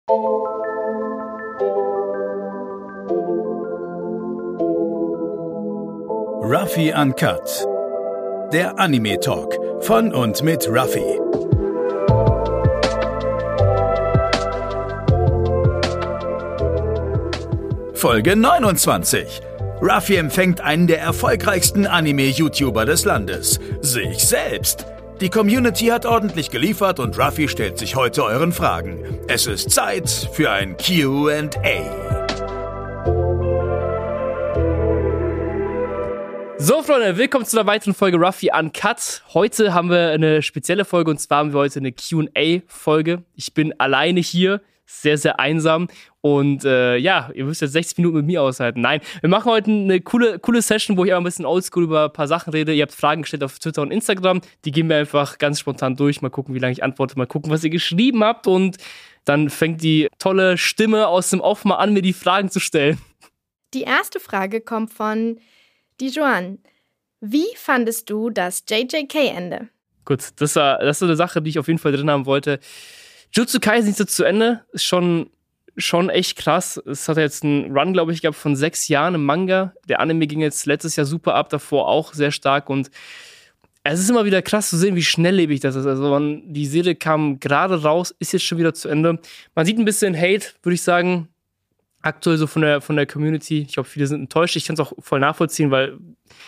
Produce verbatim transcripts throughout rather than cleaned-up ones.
Ruffy Uncut, der Anime-Talk von und mit Ruffy. Folge neunundzwanzig. Ruffy empfängt einen der erfolgreichsten Anime-YouTuber des Landes, sich selbst. Die Community hat ordentlich geliefert und Ruffy stellt sich heute euren Fragen. Es ist Zeit für ein Q and A. So, Freunde, willkommen zu einer weiteren Folge Ruffy Uncut. Heute haben wir eine spezielle Folge und zwar haben wir heute eine Q and A-Folge. Ich bin alleine hier, sehr, sehr einsam und äh, ja, ihr müsst jetzt sechzig Minuten mit mir aushalten. Nein, wir machen heute eine coole, coole Session, wo ich auch ein bisschen oldschool über ein paar Sachen rede. Ihr habt Fragen gestellt auf Twitter und Instagram, die gehen wir einfach ganz spontan durch. Mal gucken, wie lange ich antworte, mal gucken, was ihr geschrieben habt und dann fängt die tolle Stimme aus dem Off mal an, mir die Fragen zu stellen. Die erste Frage kommt von Dijuan. Wie fandest du das J J K-Ende? Gut, das war, das ist so eine Sache, die ich auf jeden Fall drin haben wollte. Jujutsu Kaisen ist jetzt zu Ende, ist schon, schon echt krass. Es hat jetzt einen Run, glaube ich, gehabt von sechs Jahren im Manga. Der Anime ging jetzt letztes Jahr super ab, davor auch sehr stark und es ist immer wieder krass zu sehen, wie schnelllebig das ist. Also man, die Serie kam gerade raus, ist jetzt schon wieder zu Ende. Man sieht ein bisschen Hate, würde ich sagen, aktuell so von der, von der Community. Ich glaube, viele sind enttäuscht. Ich kann es auch voll nachvollziehen, weil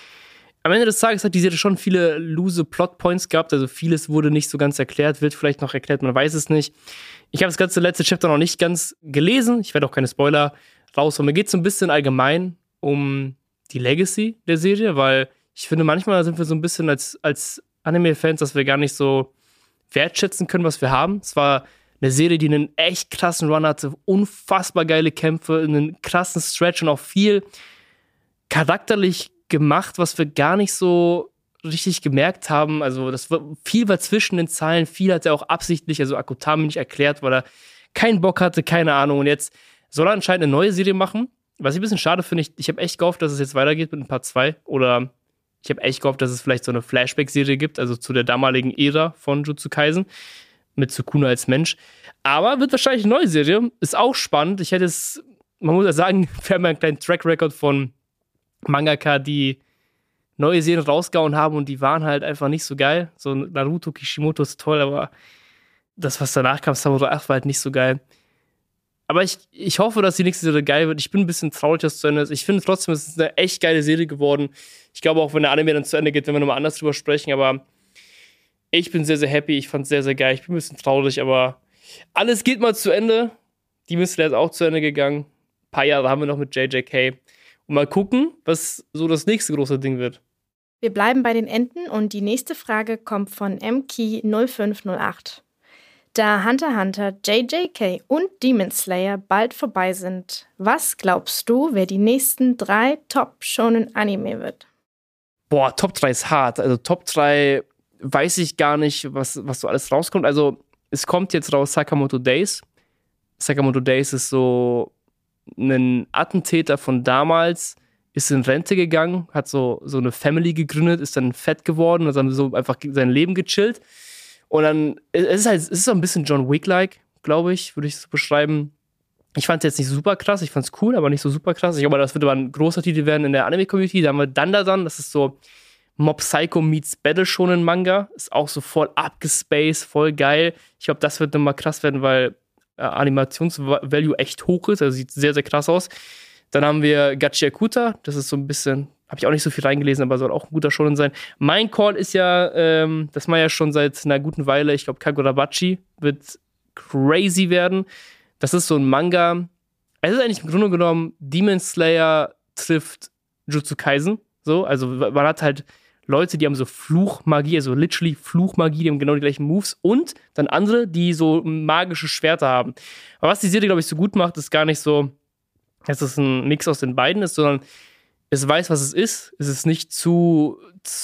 am Ende des Tages hat die Serie schon viele lose Plotpoints gehabt. Also vieles wurde nicht so ganz erklärt, wird vielleicht noch erklärt, man weiß es nicht. Ich habe das ganze letzte Chapter noch nicht ganz gelesen. Ich werde auch keine Spoiler raushauen. Mir geht es so ein bisschen allgemein um die Legacy der Serie, weil ich finde, manchmal sind wir so ein bisschen als, als Anime-Fans, dass wir gar nicht so wertschätzen können, was wir haben. Es war eine Serie, die einen echt krassen Run hatte, unfassbar geile Kämpfe, einen krassen Stretch und auch viel charakterlich gemacht, was wir gar nicht so richtig gemerkt haben. Also das war, viel war zwischen den Zeilen, viel hat er auch absichtlich, also Akutami nicht erklärt, weil er keinen Bock hatte, keine Ahnung. Und jetzt soll er anscheinend eine neue Serie machen, was ich ein bisschen schade finde. Ich, ich habe echt gehofft, dass es jetzt weitergeht mit ein Part zwei oder ich habe echt gehofft, dass es vielleicht so eine Flashback-Serie gibt, also zu der damaligen Ära von Jujutsu Kaisen mit Sukuna als Mensch. Aber wird wahrscheinlich eine neue Serie. Ist auch spannend. Ich hätte es, man muss ja sagen, wir haben ja einen kleinen Track-Record von Mangaka, die neue Serien rausgehauen haben und die waren halt einfach nicht so geil. So Naruto, Kishimoto ist toll, aber das, was danach kam, Samurai acht, war halt nicht so geil. Aber ich, ich hoffe, dass die nächste Serie geil wird. Ich bin ein bisschen traurig, dass es zu Ende ist. Ich finde trotzdem, es ist eine echt geile Serie geworden. Ich glaube auch, wenn der Anime dann zu Ende geht, wenn wir nochmal anders drüber sprechen, aber ich bin sehr, sehr happy. Ich fand es sehr, sehr geil. Ich bin ein bisschen traurig, aber alles geht mal zu Ende. Die Mistler ist auch zu Ende gegangen. Ein paar Jahre haben wir noch mit J J K. Und mal gucken, was so das nächste große Ding wird. Wir bleiben bei den Enden und die nächste Frage kommt von M K null fünf null acht. Da Hunter x Hunter, J J K und Demon Slayer bald vorbei sind, was glaubst du, wer die nächsten drei Top-Shonen-Anime wird? Boah, Top drei ist hart. Also Top drei weiß ich gar nicht, was, was so alles rauskommt. Also es kommt jetzt raus Sakamoto Days. Sakamoto Days ist so ein Attentäter von damals, ist in Rente gegangen, hat so, so eine Family gegründet, ist dann fett geworden und dann so einfach sein Leben gechillt. Und dann, es ist halt, es ist so ein bisschen John Wick-like, glaube ich, würde ich es so beschreiben. Ich fand es jetzt nicht super krass, ich fand es cool, aber nicht so super krass. Ich glaube, das wird aber ein großer Titel werden in der Anime-Community. Da haben wir Dandadan, das ist so Mob Psycho meets Battle Shonen Manga. Ist auch so voll abgespaced, voll geil. Ich glaube, das wird nochmal krass werden, weil äh, Animationsvalue echt hoch ist. Also sieht sehr, sehr krass aus. Dann haben wir Gachiakuta. Das ist so ein bisschen, habe ich auch nicht so viel reingelesen, aber soll auch ein guter Shonen sein. Mein Call ist ja, ähm, das war ja schon seit einer guten Weile. Ich glaube, Kagurabachi wird crazy werden. Das ist so ein Manga. Es ist eigentlich im Grunde genommen, Demon Slayer trifft Jujutsu Kaisen. So, also man hat halt Leute, die haben so Fluchmagie, also literally Fluchmagie, die haben genau die gleichen Moves und dann andere, die so magische Schwerter haben. Aber was die Serie, glaube ich, so gut macht, ist gar nicht so, dass es ein Mix aus den beiden ist, sondern es weiß, was es ist. Es ist nicht zu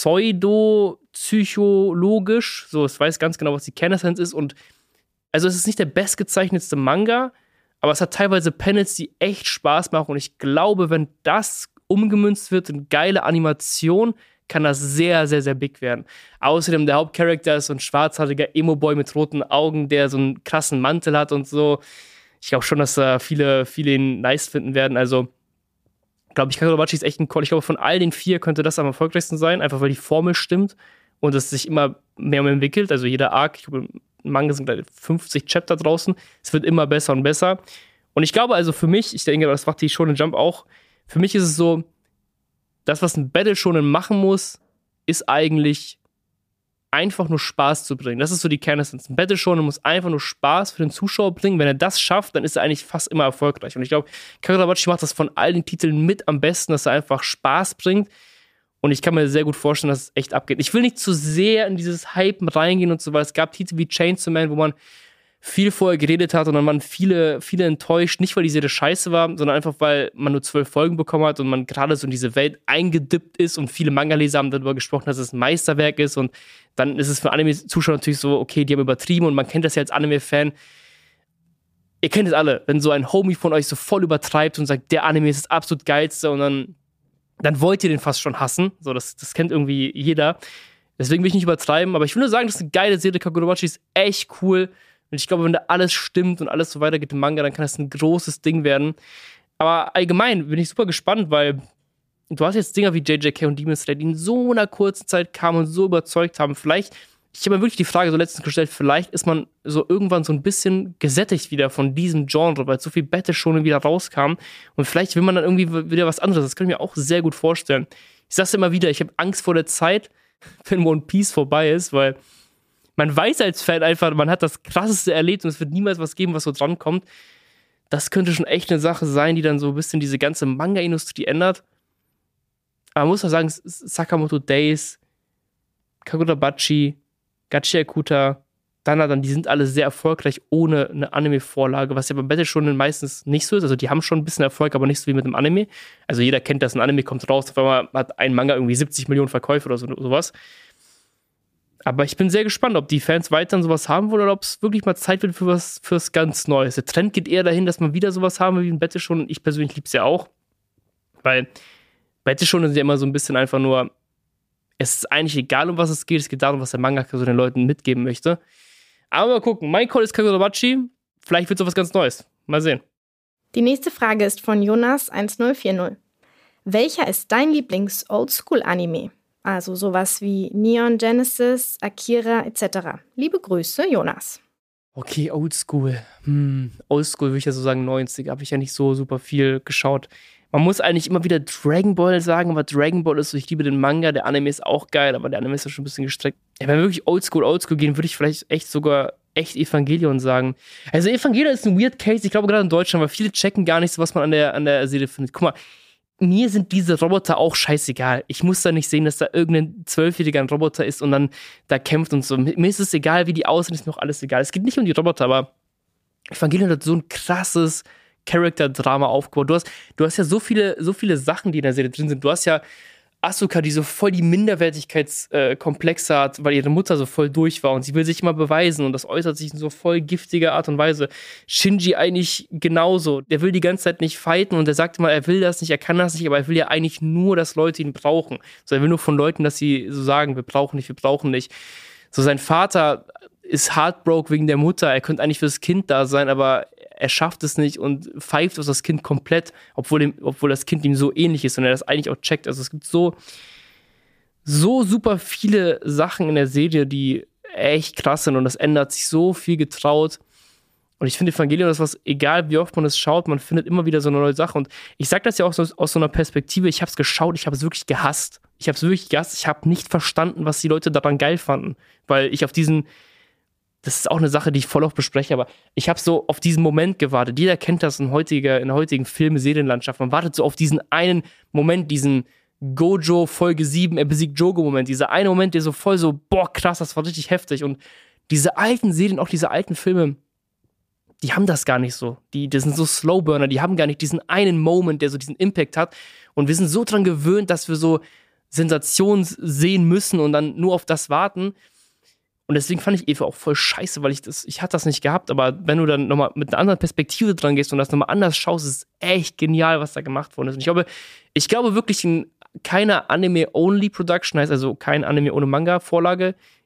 pseudo-psychologisch, so, es weiß ganz genau, was die Kernessenz ist und also es ist nicht der bestgezeichnetste Manga, aber es hat teilweise Panels, die echt Spaß machen und ich glaube, wenn das umgemünzt wird in geile Animation, kann das sehr, sehr, sehr big werden. Außerdem, der Hauptcharakter ist so ein schwarzhaariger Emo-Boy mit roten Augen, der so einen krassen Mantel hat und so. ich glaube schon, dass da viele, viele ihn nice finden werden. Also, glaube ich, Kagurabachi ist echt ein Call. Ich glaube, von all den vier könnte das am erfolgreichsten sein, einfach weil die Formel stimmt und es sich immer mehr und mehr entwickelt. Also jeder Arc, ich glaube, im Manga sind gleich fünfzig Chapter draußen. Es wird immer besser und besser. Und ich glaube also für mich, ich denke, das macht die Shonen Jump auch, für mich ist es so, das, was ein Battle Shonen machen muss, ist eigentlich einfach nur Spaß zu bringen. Das ist so die Kernessenz. Ein Battle Shonen muss einfach nur Spaß für den Zuschauer bringen. Wenn er das schafft, dann ist er eigentlich fast immer erfolgreich. Und ich glaube, Kagurabachi macht das von all den Titeln mit am besten, dass er einfach Spaß bringt. Und ich kann mir sehr gut vorstellen, dass es echt abgeht. Ich will nicht zu sehr in dieses Hypen reingehen und so, weil es gab Titel wie Chainsaw Man, wo man viel vorher geredet hat und dann waren viele, viele enttäuscht. Nicht, weil die Serie scheiße war, sondern einfach, weil man nur zwölf Folgen bekommen hat und man gerade so in diese Welt eingedippt ist und viele Manga-Leser haben darüber gesprochen, dass es ein Meisterwerk ist und dann ist es für Anime-Zuschauer natürlich so, okay, die haben übertrieben und man kennt das ja als Anime-Fan. Ihr kennt es alle, wenn so ein Homie von euch so voll übertreibt und sagt, der Anime ist das absolut geilste und dann, dann wollt ihr den fast schon hassen. So, das, das kennt irgendwie jeder. Deswegen will ich nicht übertreiben, aber ich will nur sagen, das ist eine geile Serie. Kagurabachi ist echt cool. Und ich glaube, wenn da alles stimmt und alles so weitergeht im Manga, dann kann das ein großes Ding werden. Aber allgemein bin ich super gespannt, weil du hast jetzt Dinger wie J J K und Demon Slayer, die in so einer kurzen Zeit kamen und so überzeugt haben. Vielleicht, ich habe mir wirklich die Frage so letztens gestellt, vielleicht ist man so irgendwann so ein bisschen gesättigt wieder von diesem Genre, weil so viel Battle schon wieder rauskam. Und vielleicht will man dann irgendwie wieder was anderes. Das kann ich mir auch sehr gut vorstellen. Ich sag's immer wieder, ich habe Angst vor der Zeit, wenn One Piece vorbei ist, weil man weiß als Fan einfach, man hat das Krasseste erlebt und es wird niemals was geben, was so drankommt. Das könnte schon echt eine Sache sein, die dann so ein bisschen diese ganze Manga-Industrie ändert. Aber man muss auch sagen, Sakamoto Days, Kagurabachi, Gachi Akuta, Danadan, die sind alle sehr erfolgreich ohne eine Anime-Vorlage, was ja bei Battle Shonen meistens nicht so ist. Also die haben schon ein bisschen Erfolg, aber nicht so wie mit einem Anime. Also jeder kennt das, ein Anime kommt raus, auf einmal hat ein Manga irgendwie siebzig Millionen Verkäufe oder so, sowas. Aber ich bin sehr gespannt, ob die Fans weiterhin sowas haben wollen oder ob es wirklich mal Zeit wird für was fürs ganz Neues. Der Trend geht eher dahin, dass man wieder sowas haben will wie ein Battle Shonen. Ich persönlich liebe es ja auch, weil Battle Shonen sind ja immer so ein bisschen einfach nur, es ist eigentlich egal, um was es geht. Es geht darum, was der Mangaka so den Leuten mitgeben möchte. Aber mal gucken. Mein Call ist Kagurabachi. Vielleicht wird es was ganz Neues. Mal sehen. Die nächste Frage ist von Jonas eins null vier null. Welcher ist dein Lieblings-Oldschool-Anime? Also sowas wie Neon Genesis, Akira et cetera. Liebe Grüße, Jonas. Okay, Oldschool. Hm, Oldschool würde ich ja so sagen, neunziger. Habe ich ja nicht so super viel geschaut. Man muss eigentlich immer wieder Dragon Ball sagen, aber Dragon Ball ist so, ich liebe den Manga, der Anime ist auch geil, aber der Anime ist ja schon ein bisschen gestreckt. Ja, wenn wir wirklich Oldschool, Oldschool gehen, würde ich vielleicht echt sogar echt Evangelion sagen. Also Evangelion ist ein weird Case, ich glaube gerade in Deutschland, weil viele checken gar nicht so, was man an der, an der Serie findet. Guck mal, mir sind diese Roboter auch scheißegal. Ich muss da nicht sehen, dass da irgendein Zwölfjähriger ein Roboter ist und dann da kämpft und so. Mir ist es egal, wie die aussehen, ist mir auch alles egal. Es geht nicht um die Roboter, aber Evangelion hat so ein krasses Charakter-Drama aufgebaut. Du hast, du hast ja so viele, so viele Sachen, die in der Serie drin sind. Du hast ja Asuka, die so voll die Minderwertigkeitskomplexe hat, weil ihre Mutter so voll durch war und sie will sich immer beweisen und das äußert sich in so voll giftiger Art und Weise. Shinji eigentlich genauso. Der will die ganze Zeit nicht fighten und er sagt immer, er will das nicht, er kann das nicht, aber er will ja eigentlich nur, dass Leute ihn brauchen. So, er will nur von Leuten, dass sie so sagen, wir brauchen nicht, wir brauchen nicht. So, sein Vater ist heartbroken wegen der Mutter, er könnte eigentlich fürs Kind da sein, aber er schafft es nicht und pfeift aus das Kind komplett, obwohl, ihm, obwohl das Kind ihm so ähnlich ist und er das eigentlich auch checkt. Also es gibt so, so super viele Sachen in der Serie, die echt krass sind und das ändert sich so viel getraut. Und ich finde Evangelion ist was, egal wie oft man es schaut, man findet immer wieder so eine neue Sache. Und ich sage das ja auch so, aus so einer Perspektive, ich habe es geschaut, ich habe es wirklich gehasst. Ich habe es wirklich gehasst, ich habe nicht verstanden, was die Leute daran geil fanden. Weil ich auf diesen Das ist auch eine Sache, die ich voll oft bespreche, aber ich habe so auf diesen Moment gewartet. Jeder kennt das in, heutiger, in der heutigen Film-Serienlandschaft. Man wartet so auf diesen einen Moment, diesen Gojo Folge sieben, er besiegt Jogo-Moment. Dieser eine Moment, der so voll so, boah, krass, das war richtig heftig. Und diese alten Serien, auch diese alten Filme, die haben das gar nicht so. Die, das sind so Slowburner, die haben gar nicht diesen einen Moment, der so diesen Impact hat. Und wir sind so dran gewöhnt, dass wir so Sensationen sehen müssen und dann nur auf das warten. Und deswegen fand ich Eva auch voll scheiße, weil ich das, ich hatte das nicht gehabt, aber wenn du dann nochmal mit einer anderen Perspektive dran gehst und das nochmal anders schaust, ist es echt genial, was da gemacht worden ist. Und ich glaube, ich glaube wirklich, in keiner Anime-Only-Production, heißt also kein Anime ohne Manga-Vorlage,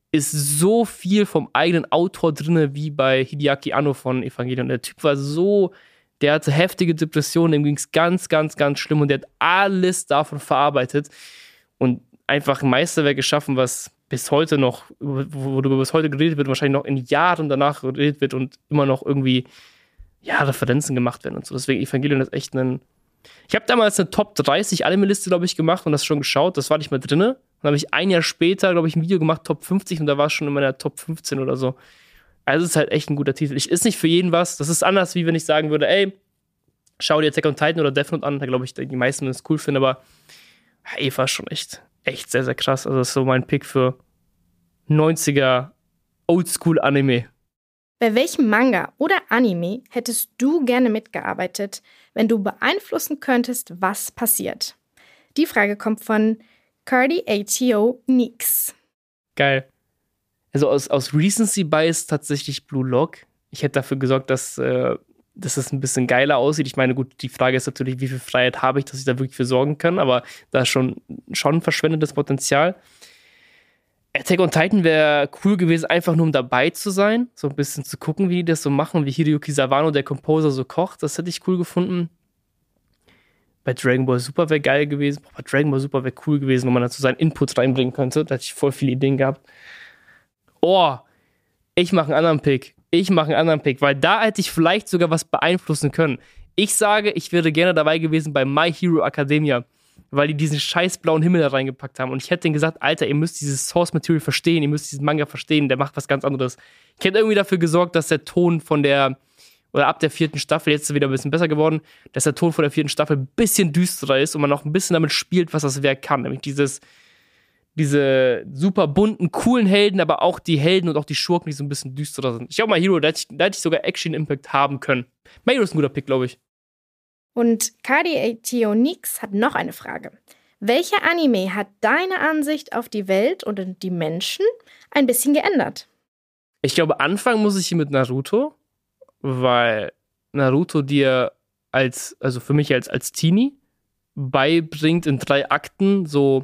ist so viel vom eigenen Autor drin, wie bei Hideaki Anno von Evangelion. Der Typ war so, der hatte heftige Depressionen, dem ging es ganz, ganz, ganz schlimm und der hat alles davon verarbeitet und einfach ein Meisterwerk geschaffen, was bis heute noch, worüber bis heute geredet wird, wahrscheinlich noch in Jahren danach geredet wird und immer noch irgendwie, ja, Referenzen gemacht werden und so. Deswegen Evangelion ist echt ein. Ich habe damals eine Top dreißig Anime-Liste, glaube ich, gemacht und das schon geschaut. Das war nicht mehr drin. Dann habe ich ein Jahr später, glaube ich, ein Video gemacht, Top fünfzig, und da war es schon in meiner Top fünfzehn oder so. Also es ist halt echt ein guter Titel. Ich, ist nicht für jeden was. Das ist anders, wie wenn ich sagen würde, ey, schau dir Attack on Titan oder Death Note an. Da glaube ich, die meisten es cool finden, aber Eva ist schon echt, echt sehr, sehr krass. Also das ist so mein Pick für neunziger Oldschool-Anime. Bei welchem Manga oder Anime hättest du gerne mitgearbeitet, wenn du beeinflussen könntest, was passiert? Die Frage kommt von Cardi A T O Nix. Geil. Also aus, aus Recency Bias tatsächlich Blue Lock. Ich hätte dafür gesorgt, dass, äh, dass es ein bisschen geiler aussieht. Ich meine, gut, die Frage ist natürlich, wie viel Freiheit habe ich, dass ich da wirklich für sorgen kann, aber da ist schon, schon verschwendetes Potenzial. Attack on Titan wäre cool gewesen, einfach nur um dabei zu sein, so ein bisschen zu gucken, wie die das so machen, wie Hiroyuki Sawano, der Composer, so kocht. Das hätte ich cool gefunden. Bei Dragon Ball Super wäre geil gewesen. Boah, bei Dragon Ball Super wäre cool gewesen, wenn man dazu seinen Input reinbringen könnte. Da hätte ich voll viele Ideen gehabt. Oh, ich mache einen anderen Pick. Ich mache einen anderen Pick, weil da hätte ich vielleicht sogar was beeinflussen können. Ich sage, ich wäre gerne dabei gewesen bei My Hero Academia, weil die diesen scheiß blauen Himmel da reingepackt haben. Und ich hätte denen gesagt, Alter, ihr müsst dieses Source Material verstehen, ihr müsst diesen Manga verstehen, der macht was ganz anderes. Ich hätte irgendwie dafür gesorgt, dass der Ton von der, oder ab der vierten Staffel, jetzt ist er wieder ein bisschen besser geworden, dass der Ton von der vierten Staffel ein bisschen düsterer ist und man auch ein bisschen damit spielt, was das Werk kann. Nämlich dieses, diese super bunten, coolen Helden, aber auch die Helden und auch die Schurken, die so ein bisschen düsterer sind. Ich glaube, My Hero, da hätte ich, da hätte ich sogar Action Impact haben können. My Hero ist ein guter Pick, glaube ich. Und Cardi A T O Nix hat noch eine Frage. Welcher Anime hat deine Ansicht auf die Welt oder die Menschen ein bisschen geändert? Ich glaube, anfangen muss ich hier mit Naruto, weil Naruto dir als, also für mich als, als Teenie beibringt in drei Akten so,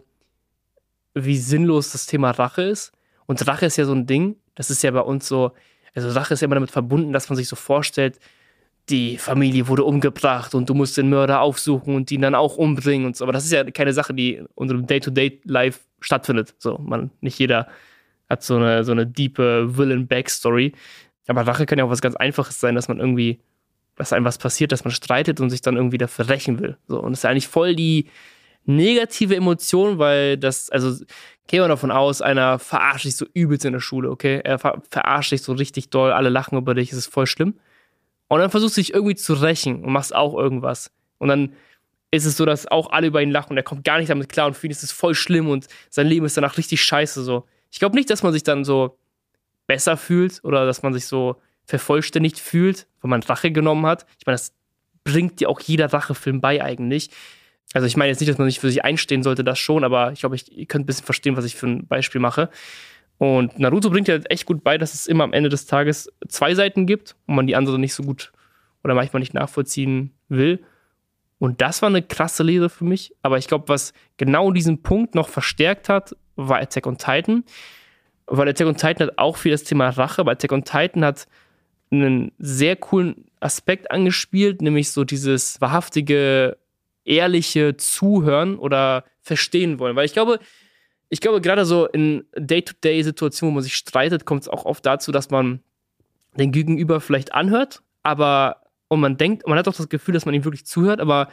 wie sinnlos das Thema Rache ist. Und Rache ist ja so ein Ding, das ist ja bei uns so, also Rache ist ja immer damit verbunden, dass man sich so vorstellt, die Familie wurde umgebracht und du musst den Mörder aufsuchen und ihn dann auch umbringen und so. Aber das ist ja keine Sache, die in unserem Day-to-Day-Life stattfindet. So, man, nicht jeder hat so eine, so eine diepe Villain-Backstory. Aber Rache kann ja auch was ganz Einfaches sein, dass man irgendwie, dass einem was passiert, dass man streitet und sich dann irgendwie dafür rächen will. So, und das ist ja eigentlich voll die negative Emotion, weil das, also gehen wir davon aus, einer verarscht dich so übelst in der Schule, okay? Er ver- verarscht dich so richtig doll, alle lachen über dich, es ist voll schlimm. Und dann versuchst du dich irgendwie zu rächen und machst auch irgendwas. Und dann ist es so, dass auch alle über ihn lachen und er kommt gar nicht damit klar und für ihn ist es voll schlimm und sein Leben ist danach richtig scheiße. So. Ich glaube nicht, dass man sich dann so besser fühlt oder dass man sich so vervollständigt fühlt, wenn man Rache genommen hat. Ich meine, das bringt dir auch jeder Rachefilm bei eigentlich. Also ich meine jetzt nicht, dass man nicht für sich einstehen sollte, das schon, aber ich glaube, ich, ihr könnt ein bisschen verstehen, was ich für ein Beispiel mache. Und Naruto bringt ja echt gut bei, dass es immer am Ende des Tages zwei Seiten gibt und man die andere nicht so gut oder manchmal nicht nachvollziehen will. Und das war eine krasse Lehre für mich. Aber ich glaube, was genau diesen Punkt noch verstärkt hat, war Attack on Titan. Weil Attack on Titan hat auch viel das Thema Rache, aber Attack on Titan hat einen sehr coolen Aspekt angespielt, nämlich so dieses wahrhaftige, ehrliche Zuhören oder verstehen wollen. Weil ich glaube, Ich glaube, gerade so in Day-to-Day-Situationen, wo man sich streitet, kommt es auch oft dazu, dass man den Gegenüber vielleicht anhört, aber und man denkt, man hat auch das Gefühl, dass man ihm wirklich zuhört, aber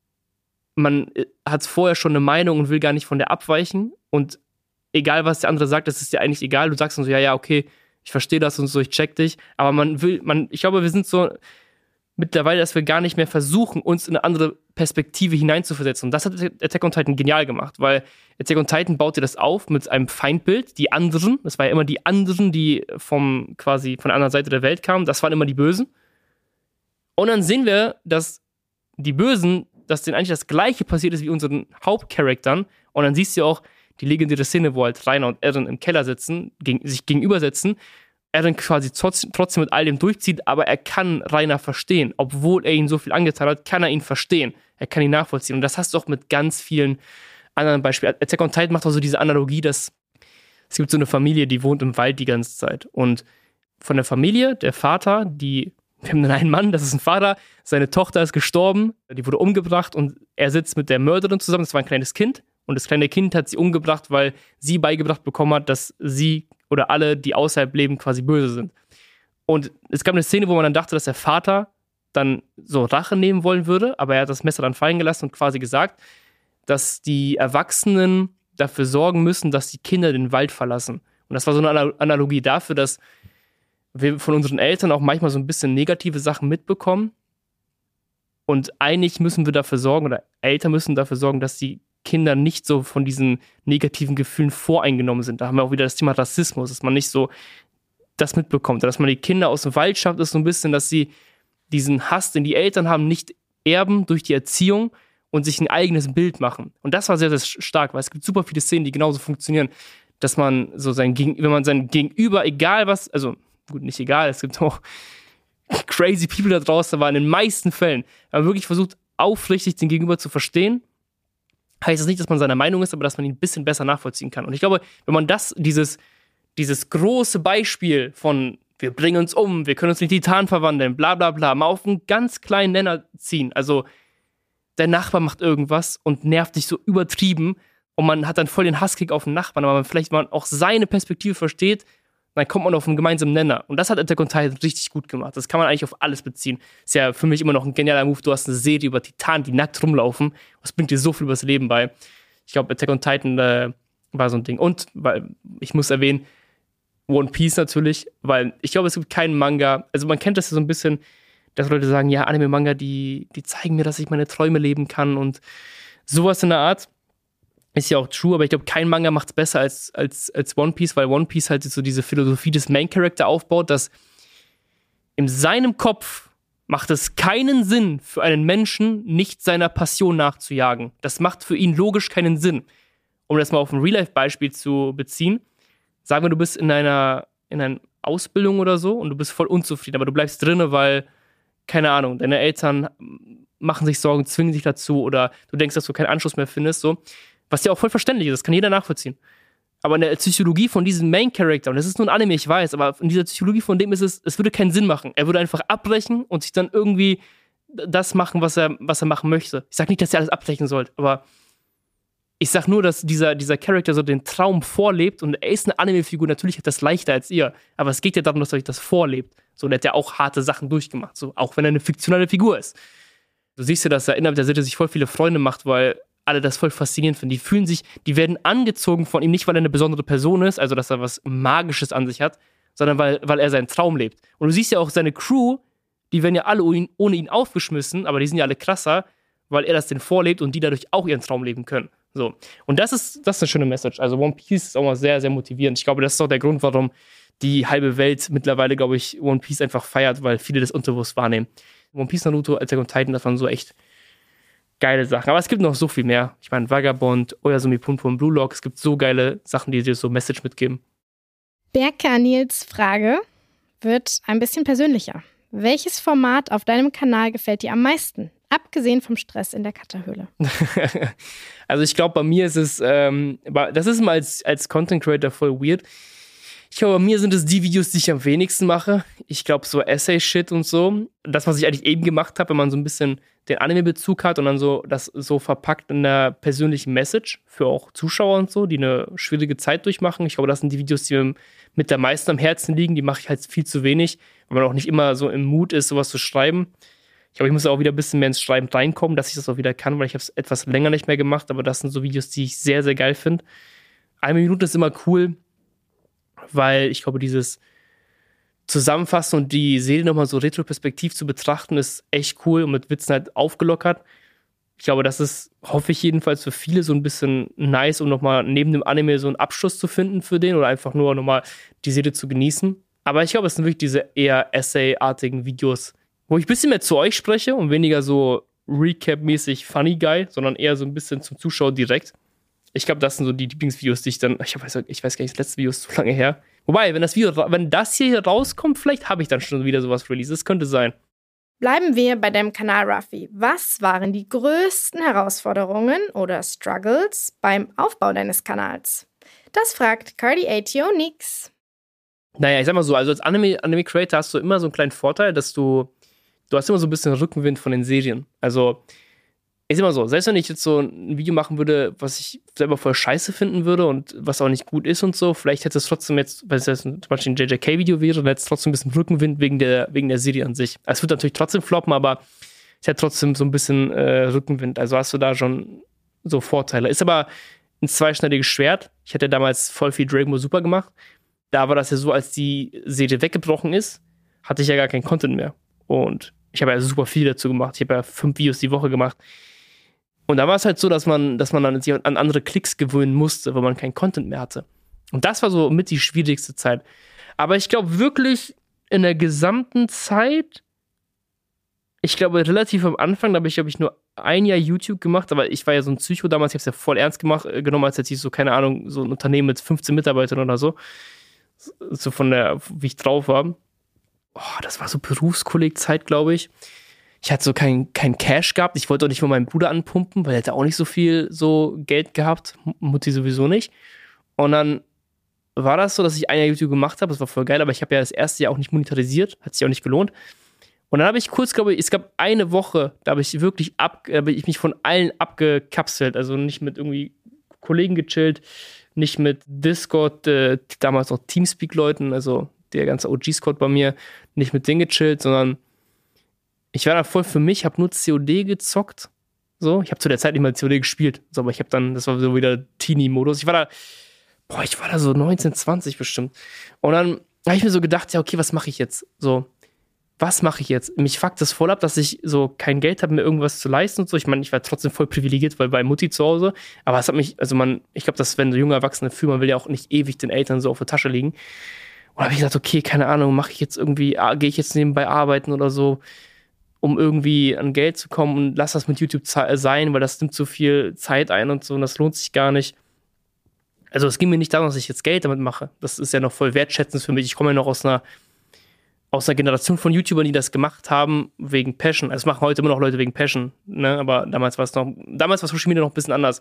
man hat vorher schon eine Meinung und will gar nicht von der abweichen. Und egal, was der andere sagt, das ist dir eigentlich egal. Du sagst dann so, ja, ja, okay, ich verstehe das und so, ich check dich. Aber man will, man, ich glaube, wir sind so mittlerweile, dass wir gar nicht mehr versuchen, uns in eine andere Perspektive hineinzuversetzen. Und das hat Attack on Titan genial gemacht, weil Attack on Titan baut dir das auf mit einem Feindbild, die anderen, das war ja immer die anderen, die vom quasi von der anderen Seite der Welt kamen, das waren immer die Bösen. Und dann sehen wir, dass die Bösen, dass denen eigentlich das Gleiche passiert ist wie unseren Hauptcharakteren. Und dann siehst du auch die legendäre Szene, wo halt Reiner und Eren im Keller sitzen, gegen, sich gegenüber sitzen, Eren quasi trotzdem mit all dem durchzieht, aber er kann Reiner verstehen. Obwohl er ihn so viel angetan hat, kann er ihn verstehen. Er kann ihn nachvollziehen. Und das hast du auch mit ganz vielen anderen Beispielen. Attack on Titan macht auch so diese Analogie, dass es gibt so eine Familie, die wohnt im Wald die ganze Zeit. Und von der Familie, der Vater, die, wir haben dann einen Mann, das ist ein Vater, seine Tochter ist gestorben, die wurde umgebracht und er sitzt mit der Mörderin zusammen, das war ein kleines Kind. Und das kleine Kind hat sie umgebracht, weil sie beigebracht bekommen hat, dass sie oder alle, die außerhalb leben, quasi böse sind. Und es gab eine Szene, wo man dann dachte, dass der Vater dann so Rache nehmen wollen würde, aber er hat das Messer dann fallen gelassen und quasi gesagt, dass die Erwachsenen dafür sorgen müssen, dass die Kinder den Wald verlassen. Und das war so eine Analogie dafür, dass wir von unseren Eltern auch manchmal so ein bisschen negative Sachen mitbekommen. Und eigentlich müssen wir dafür sorgen, oder Eltern müssen dafür sorgen, dass die Kinder nicht so von diesen negativen Gefühlen voreingenommen sind. Da haben wir auch wieder das Thema Rassismus, dass man nicht so das mitbekommt. Dass man die Kinder aus dem Wald schafft, ist so ein bisschen, dass sie diesen Hass, den die Eltern haben, nicht erben durch die Erziehung und sich ein eigenes Bild machen. Und das war sehr, sehr stark, weil es gibt super viele Szenen, die genauso funktionieren, dass man so sein Gegenüber, wenn man sein Gegenüber, egal was, also gut, nicht egal, es gibt auch crazy people da draußen, aber in den meisten Fällen, wenn man wirklich versucht, aufrichtig den Gegenüber zu verstehen, heißt das nicht, dass man seiner Meinung ist, aber dass man ihn ein bisschen besser nachvollziehen kann. Und ich glaube, wenn man das, dieses, dieses große Beispiel von wir bringen uns um, wir können uns in Titan verwandeln, bla bla bla, mal auf einen ganz kleinen Nenner ziehen. Also der Nachbar macht irgendwas und nervt dich so übertrieben und man hat dann voll den Hasskick auf den Nachbarn, aber man vielleicht mal auch seine Perspektive versteht, dann kommt man auf einen gemeinsamen Nenner. Und das hat Attack on Titan richtig gut gemacht. Das kann man eigentlich auf alles beziehen. Ist ja für mich immer noch ein genialer Move. Du hast eine Serie über Titanen, die nackt rumlaufen. Das bringt dir so viel übers Leben bei. Ich glaube, Attack on Titan äh, war so ein Ding. Und, weil ich muss erwähnen, One Piece natürlich, weil ich glaube, es gibt keinen Manga, also man kennt das ja so ein bisschen, dass Leute sagen, ja, Anime-Manga, die, die zeigen mir, dass ich meine Träume leben kann und sowas in der Art. Ist ja auch true, aber ich glaube, kein Manga macht es besser als, als, als One Piece, weil One Piece halt so diese Philosophie des Main-Character aufbaut, dass in seinem Kopf macht es keinen Sinn für einen Menschen, nicht seiner Passion nachzujagen. Das macht für ihn logisch keinen Sinn. Um das mal auf ein Real-Life-Beispiel zu beziehen, sagen wir, du bist in einer, in einer Ausbildung oder so und du bist voll unzufrieden, aber du bleibst drinne, weil, keine Ahnung, deine Eltern machen sich Sorgen, zwingen dich dazu oder du denkst, dass du keinen Anschluss mehr findest, so. Was ja auch voll verständlich ist, das kann jeder nachvollziehen. Aber in der Psychologie von diesem Main-Character, und das ist nur ein Anime, ich weiß, aber in dieser Psychologie von dem ist es, es würde keinen Sinn machen. Er würde einfach abbrechen und sich dann irgendwie das machen, was er, was er machen möchte. Ich sag nicht, dass ihr alles abbrechen sollt, aber ich sag nur, dass dieser, dieser Charakter so den Traum vorlebt und er ist eine Anime-Figur, natürlich hat das leichter als ihr, aber es geht ja darum, dass er euch das vorlebt. So, und er hat ja auch harte Sachen durchgemacht, so, auch wenn er eine fiktionale Figur ist. Du siehst ja, dass er innerhalb der Serie sich voll viele Freunde macht, weil alle das voll faszinierend finden. Die fühlen sich, die werden angezogen von ihm, nicht weil er eine besondere Person ist, also dass er was Magisches an sich hat, sondern weil, weil er seinen Traum lebt. Und du siehst ja auch seine Crew, die werden ja alle ohne ihn, ohne ihn aufgeschmissen, aber die sind ja alle krasser, weil er das denen vorlebt und die dadurch auch ihren Traum leben können. So. Und das ist, das ist eine schöne Message. Also One Piece ist auch mal sehr, sehr motivierend. Ich glaube, das ist auch der Grund, warum die halbe Welt mittlerweile, glaube ich, One Piece einfach feiert, weil viele das unterbewusst wahrnehmen. One Piece, Naruto, Attack on Titan, das waren so echt geile Sachen. Aber es gibt noch so viel mehr. Ich meine, Vagabond, Oyasumi Punpo und Blue Lock, es gibt so geile Sachen, die dir so Message mitgeben. Berka Nils Frage wird ein bisschen persönlicher. Welches Format auf deinem Kanal gefällt dir am meisten? Abgesehen vom Stress in der Katterhöhle. Also ich glaube, bei mir ist es, ähm, das ist mal als, als Content Creator voll weird. Ich glaube, bei mir sind es die Videos, die ich am wenigsten mache. Ich glaube, so Essay-Shit und so. Das, was ich eigentlich eben gemacht habe, wenn man so ein bisschen den Anime-Bezug hat und dann so das so verpackt in einer persönlichen Message für auch Zuschauer und so, die eine schwierige Zeit durchmachen. Ich glaube, das sind die Videos, die mir mit am meisten am Herzen liegen. Die mache ich halt viel zu wenig, weil man auch nicht immer so im Mut ist, sowas zu schreiben. Ich glaube, ich muss auch wieder ein bisschen mehr ins Schreiben reinkommen, dass ich das auch wieder kann, weil ich habe es etwas länger nicht mehr gemacht. Aber das sind so Videos, die ich sehr, sehr geil finde. Eine Minute ist immer cool, weil ich glaube, dieses Zusammenfassen und die Serie nochmal so retroperspektiv zu betrachten, ist echt cool und mit Witzen halt aufgelockert. Ich glaube, das ist, hoffe ich jedenfalls für viele so ein bisschen nice, um nochmal neben dem Anime so einen Abschluss zu finden für den oder einfach nur nochmal die Serie zu genießen. Aber ich glaube, es sind wirklich diese eher Essay-artigen Videos, wo ich ein bisschen mehr zu euch spreche und weniger so Recap-mäßig Funny Guy, sondern eher so ein bisschen zum Zuschauer direkt. Ich glaube, das sind so die Lieblingsvideos, die ich dann, ich weiß, ich weiß gar nicht, das letzte Video ist so lange her. Wobei, wenn das Video, wenn das hier rauskommt, vielleicht habe ich dann schon wieder sowas released. Das könnte sein. Bleiben wir bei deinem Kanal, Ruffy. Was waren die größten Herausforderungen oder Struggles beim Aufbau deines Kanals? Das fragt Cardi A T O nix. Naja, ich sag mal so, also als Anime, Anime-Creator hast du immer so einen kleinen Vorteil, dass du, du hast immer so ein bisschen Rückenwind von den Serien. Also, ist immer so, selbst wenn ich jetzt so ein Video machen würde, was ich selber voll scheiße finden würde und was auch nicht gut ist und so, vielleicht hätte es trotzdem jetzt, weil es jetzt zum Beispiel ein J J K-Video wäre, dann hätte es trotzdem ein bisschen Rückenwind wegen der, wegen der Serie an sich. Also es wird natürlich trotzdem floppen, aber es hat trotzdem so ein bisschen äh, Rückenwind. Also hast du da schon so Vorteile. Ist aber ein zweischneidiges Schwert. Ich hatte damals voll viel Dragon Ball Super gemacht. Da war das ja so, als die Serie weggebrochen ist, hatte ich ja gar keinen Content mehr. Und ich habe ja super viel dazu gemacht. Ich habe ja fünf Videos die Woche gemacht. Und da war es halt so, dass man, dass man dann sich an andere Klicks gewöhnen musste, weil man keinen Content mehr hatte. Und das war so mit die schwierigste Zeit. Aber ich glaube wirklich in der gesamten Zeit, ich glaube relativ am Anfang, da habe ich, glaube ich, nur ein Jahr YouTube gemacht, aber ich war ja so ein Psycho damals, ich habe es ja voll ernst gemacht, äh, genommen, als hätte ich so, keine Ahnung, so ein Unternehmen mit fünfzehn Mitarbeitern oder so. So von der, wie ich drauf war. Oh, das war so Berufskolleg-Zeit, glaube ich. Ich hatte so kein, kein Cash gehabt. Ich wollte auch nicht mal meinen Bruder anpumpen, weil er hatte auch nicht so viel so Geld gehabt. Mutti sowieso nicht. Und dann war das so, dass ich ein Jahr YouTube gemacht habe. Das war voll geil, aber ich habe ja das erste Jahr auch nicht monetarisiert. Hat sich auch nicht gelohnt. Und dann habe ich kurz, glaube ich, es gab eine Woche, da habe ich wirklich ab, habe ich mich von allen abgekapselt. Also nicht mit irgendwie Kollegen gechillt, nicht mit Discord, äh, damals noch Teamspeak-Leuten, also der ganze O G-Squad bei mir, nicht mit denen gechillt, sondern ich war da voll für mich, habe nur C O D gezockt. So, ich habe zu der Zeit nicht mal C O D gespielt. So, aber ich habe dann, das war so wieder Teenie-Modus. Ich war da, boah, ich war da so neunzehn, zwanzig bestimmt. Und dann habe ich mir so gedacht, ja, okay, was mache ich jetzt? So, was mache ich jetzt? Mich fuckt das voll ab, dass ich so kein Geld habe, mir irgendwas zu leisten und so. Ich meine, ich war trotzdem voll privilegiert, weil bei Mutti zu Hause. Aber es hat mich, also man, ich glaube, dass wenn du junge Erwachsene fühlst, man will ja auch nicht ewig den Eltern so auf der Tasche liegen. Und da habe ich gesagt, okay, keine Ahnung, mache ich jetzt irgendwie, gehe ich jetzt nebenbei arbeiten oder so, um irgendwie an Geld zu kommen und lass das mit YouTube sein, weil das nimmt so viel Zeit ein und so und das lohnt sich gar nicht. Also es ging mir nicht darum, dass ich jetzt Geld damit mache. Das ist ja noch voll wertschätzend für mich. Ich komme ja noch aus einer, aus einer Generation von YouTubern, die das gemacht haben wegen Passion. Also es machen heute immer noch Leute wegen Passion, ne? Aber damals war es noch, damals war Social Media noch ein bisschen anders.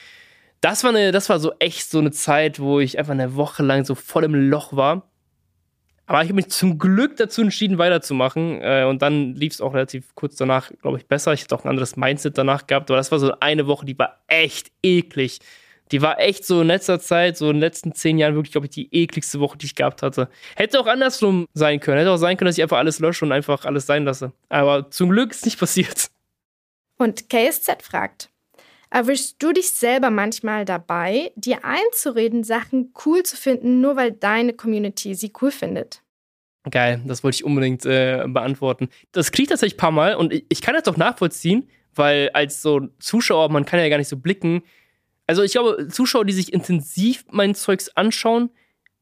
Das war, eine, das war so echt so eine Zeit, wo ich einfach eine Woche lang so voll im Loch war. Aber ich habe mich zum Glück dazu entschieden, weiterzumachen. Äh, und dann lief es auch relativ kurz danach, glaube ich, besser. Ich hatte auch ein anderes Mindset danach gehabt. Aber das war so eine Woche, die war echt eklig. Die war echt so in letzter Zeit, so in den letzten zehn Jahren wirklich, glaube ich, die ekligste Woche, die ich gehabt hatte. Hätte auch andersrum sein können. Hätte auch sein können, dass ich einfach alles lösche und einfach alles sein lasse. Aber zum Glück ist nicht passiert. Und K S Z fragt, erwischst du dich selber manchmal dabei, dir einzureden, Sachen cool zu finden, nur weil deine Community sie cool findet? Geil, das wollte ich unbedingt äh, beantworten. Das kriege ich tatsächlich ein paar Mal und ich, ich kann das doch nachvollziehen, weil als so Zuschauer, man kann ja gar nicht so blicken. Also ich glaube, Zuschauer, die sich intensiv mein Zeugs anschauen,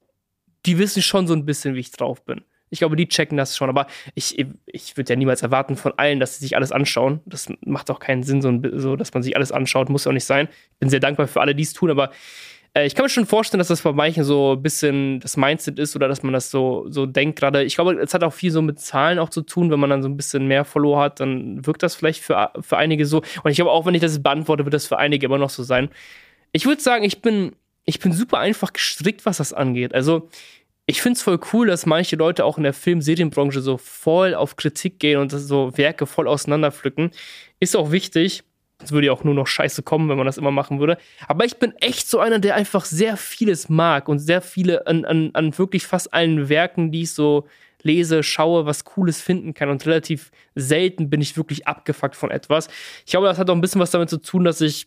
die wissen schon so ein bisschen, wie ich drauf bin. Ich glaube, die checken das schon, aber ich, ich würde ja niemals erwarten von allen, dass sie sich alles anschauen. Das macht auch keinen Sinn, so, so dass man sich alles anschaut, muss ja auch nicht sein. Ich bin sehr dankbar für alle, die es tun, aber äh, ich kann mir schon vorstellen, dass das bei manchen so ein bisschen das Mindset ist oder dass man das so, so denkt gerade. Ich glaube, es hat auch viel so mit Zahlen auch zu tun. Wenn man dann so ein bisschen mehr Follower hat, dann wirkt das vielleicht für, für einige so. Und ich glaube, auch wenn ich das beantworte, wird das für einige immer noch so sein. Ich würde sagen, ich bin, ich bin super einfach gestrickt, was das angeht. Also ich finde es voll cool, dass manche Leute auch in der Film-Serienbranche so voll auf Kritik gehen und so Werke voll auseinanderpflücken. Ist auch wichtig. Es würde ja auch nur noch Scheiße kommen, wenn man das immer machen würde. Aber ich bin echt so einer, der einfach sehr vieles mag und sehr viele an, an, an wirklich fast allen Werken, die ich so lese, schaue, was Cooles finden kann. Und relativ selten bin ich wirklich abgefuckt von etwas. Ich glaube, das hat auch ein bisschen was damit zu tun, dass ich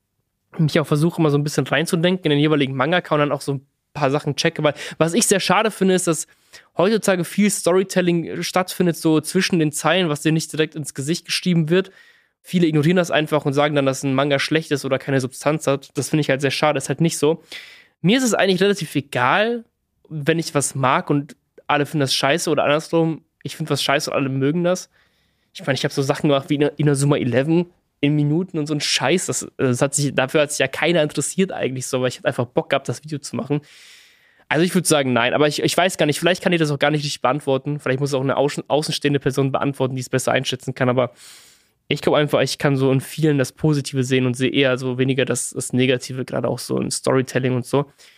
mich auch versuche, mal so ein bisschen reinzudenken in den jeweiligen Mangaka und dann auch so ein paar Sachen checke, weil was ich sehr schade finde, ist, dass heutzutage viel Storytelling stattfindet, so zwischen den Zeilen, was dir nicht direkt ins Gesicht geschrieben wird. Viele ignorieren das einfach und sagen dann, dass ein Manga schlecht ist oder keine Substanz hat. Das finde ich halt sehr schade, ist halt nicht so. Mir ist es eigentlich relativ egal, wenn ich was mag und alle finden das scheiße oder andersrum, ich finde was scheiße und alle mögen das. Ich meine, ich habe so Sachen gemacht wie Inazuma elf in Minuten und so ein Scheiß. Das, das hat sich, dafür hat sich ja keiner interessiert eigentlich so, weil ich hatte einfach Bock gehabt, das Video zu machen. Also ich würde sagen, nein, aber ich, ich weiß gar nicht, vielleicht kann ich das auch gar nicht richtig beantworten. Vielleicht muss es auch eine außen, außenstehende Person beantworten, die es besser einschätzen kann, aber ich glaube einfach, ich kann so in vielen das Positive sehen und sehe eher so weniger das, das Negative, gerade auch so in Storytelling und so.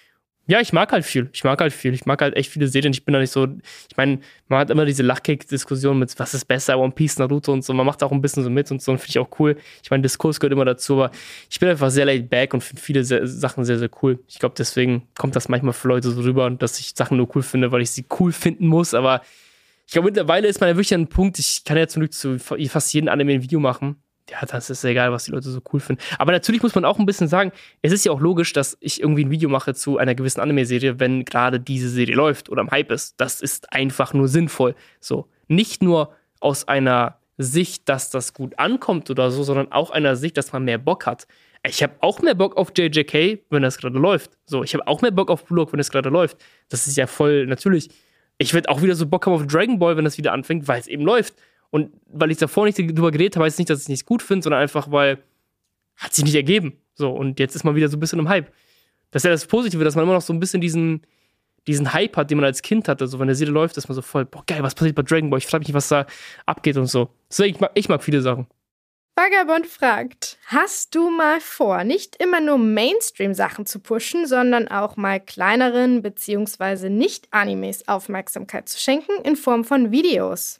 Ja, ich mag halt viel. Ich mag halt viel. Ich mag halt echt viele Serien. Ich bin da nicht so, ich meine, man hat immer diese Lachkick-Diskussion mit, was ist besser, One Piece, Naruto und so. Man macht auch ein bisschen so mit und so und finde ich auch cool. Ich meine, Diskurs gehört immer dazu, aber ich bin einfach sehr laid back und finde viele sehr, Sachen sehr, sehr cool. Ich glaube, deswegen kommt das manchmal für Leute so rüber, dass ich Sachen nur cool finde, weil ich sie cool finden muss, aber ich glaube, mittlerweile ist man ja wirklich an einem Punkt, ich kann ja zum Glück zu fast jedem Anime ein Video machen. Ja, das ist egal, was die Leute so cool finden. Aber natürlich muss man auch ein bisschen sagen, es ist ja auch logisch, dass ich irgendwie ein Video mache zu einer gewissen Anime-Serie, wenn gerade diese Serie läuft oder im Hype ist. Das ist einfach nur sinnvoll. So, nicht nur aus einer Sicht, dass das gut ankommt oder so, sondern auch einer Sicht, dass man mehr Bock hat. Ich habe auch mehr Bock auf J J K, wenn das gerade läuft. So, ich habe auch mehr Bock auf Blue Lock, wenn das gerade läuft. Das ist ja voll natürlich. Ich werde auch wieder so Bock haben auf Dragon Ball, wenn das wieder anfängt, weil es eben läuft. Und weil ich davor nicht drüber geredet habe, heißt es nicht, dass ich es nicht gut finde, sondern einfach, weil hat sich nicht ergeben. So, und jetzt ist man wieder so ein bisschen im Hype. Das ist ja das Positive, dass man immer noch so ein bisschen diesen, diesen Hype hat, den man als Kind hatte. So, wenn der Serie läuft, ist man so voll, boah, geil, was passiert bei Dragon Ball? Ich frage mich, was da abgeht und so. Deswegen, ich mag, ich mag viele Sachen. Vagabond fragt, hast du mal vor, nicht immer nur Mainstream-Sachen zu pushen, sondern auch mal kleineren bzw. Nicht-Animes Aufmerksamkeit zu schenken in Form von Videos?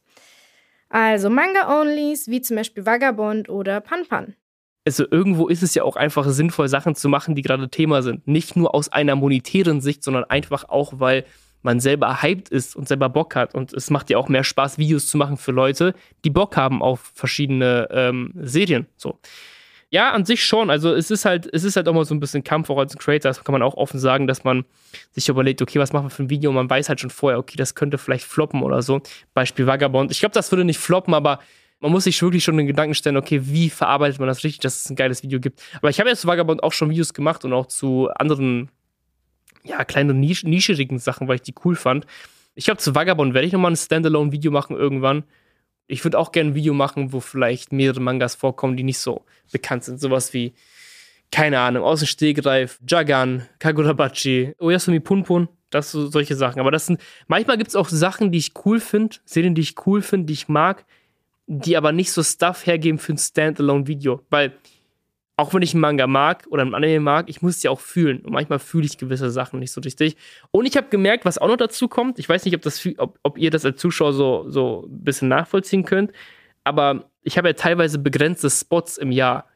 Also Manga-Onlys, wie zum Beispiel Vagabond oder Pan Pan. Also irgendwo ist es ja auch einfach sinnvoll, Sachen zu machen, die gerade Thema sind. Nicht nur aus einer monetären Sicht, sondern einfach auch, weil man selber hyped ist und selber Bock hat. Und es macht ja auch mehr Spaß, Videos zu machen für Leute, die Bock haben auf verschiedene ähm, Serien. So. Ja, an sich schon. Also es ist halt, es ist halt auch mal so ein bisschen Kampf auch als Creator. Das kann man auch offen sagen, dass man sich überlegt, okay, was machen wir für ein Video? Und man weiß halt schon vorher, okay, das könnte vielleicht floppen oder so. Beispiel Vagabond. Ich glaube, das würde nicht floppen, aber man muss sich wirklich schon den Gedanken stellen, okay, wie verarbeitet man das richtig, dass es ein geiles Video gibt. Aber ich habe ja zu Vagabond auch schon Videos gemacht und auch zu anderen, ja, kleinen, nisch- nischerigen Sachen, weil ich die cool fand. Ich glaube, zu Vagabond werde ich nochmal ein Standalone-Video machen irgendwann. Ich würde auch gerne ein Video machen, wo vielleicht mehrere Mangas vorkommen, die nicht so bekannt sind. Sowas wie, keine Ahnung, aus dem Stegreif, Jagan, Kagurabachi, Oyasumi Punpun, das so, solche Sachen. Aber das sind, manchmal gibt es auch Sachen, die ich cool finde, Serien, die ich cool finde, die ich mag, die aber nicht so Stuff hergeben für ein Standalone-Video. Weil, auch wenn ich einen Manga mag oder einen Anime mag, ich muss es ja auch fühlen. Und manchmal fühle ich gewisse Sachen nicht so richtig. Und ich habe gemerkt, was auch noch dazu kommt, ich weiß nicht, ob, das, ob, ob ihr das als Zuschauer so, so ein bisschen nachvollziehen könnt, aber ich habe ja teilweise begrenzte Spots im Jahr,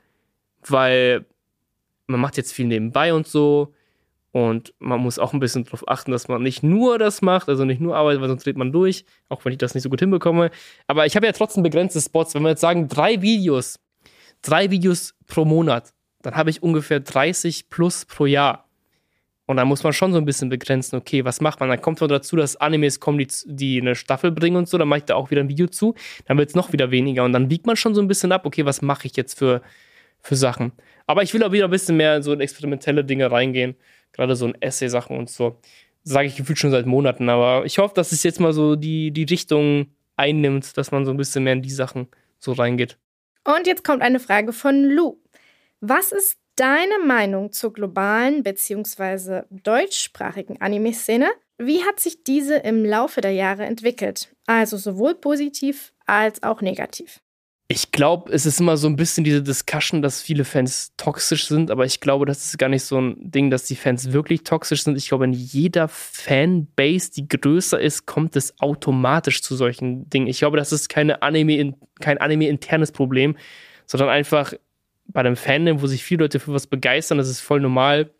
weil man macht jetzt viel nebenbei und so und man muss auch ein bisschen darauf achten, dass man nicht nur das macht, also nicht nur arbeitet, weil sonst dreht man durch, auch wenn ich das nicht so gut hinbekomme. Aber ich habe ja trotzdem begrenzte Spots. Wenn wir jetzt sagen, drei Videos, drei Videos pro Monat, dann habe ich ungefähr dreißig plus pro Jahr. Und da muss man schon so ein bisschen begrenzen, okay, was macht man? Dann kommt noch dazu, dass Animes kommen, die, die eine Staffel bringen und so, dann mache ich da auch wieder ein Video zu, dann wird es noch wieder weniger. Und dann wiegt man schon so ein bisschen ab, okay, was mache ich jetzt für, für Sachen? Aber ich will auch wieder ein bisschen mehr in so in experimentelle Dinge reingehen, gerade so in Essay-Sachen und so. Das sage ich gefühlt schon seit Monaten, aber ich hoffe, dass es jetzt mal so die, die Richtung einnimmt, dass man so ein bisschen mehr in die Sachen so reingeht. Und jetzt kommt eine Frage von Lou. Was ist deine Meinung zur globalen bzw. deutschsprachigen Anime-Szene? Wie hat sich diese im Laufe der Jahre entwickelt? Also sowohl positiv als auch negativ. Ich glaube, es ist immer so ein bisschen diese Discussion, dass viele Fans toxisch sind, aber ich glaube, das ist gar nicht so ein Ding, dass die Fans wirklich toxisch sind. Ich glaube, in jeder Fanbase, die größer ist, kommt es automatisch zu solchen Dingen. Ich glaube, das ist keine Anime, kein Anime-internes Problem, sondern einfach bei einem Fandom, wo sich viele Leute für was begeistern, das ist voll normal,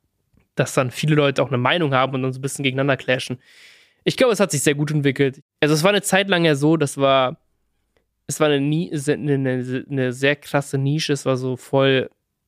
dass dann viele Leute auch eine Meinung haben und dann so ein bisschen gegeneinander clashen. Ich glaube, es hat sich sehr gut entwickelt. Also es war eine Zeit lang ja so, das war Es war eine, eine, eine sehr krasse Nische, es war so voll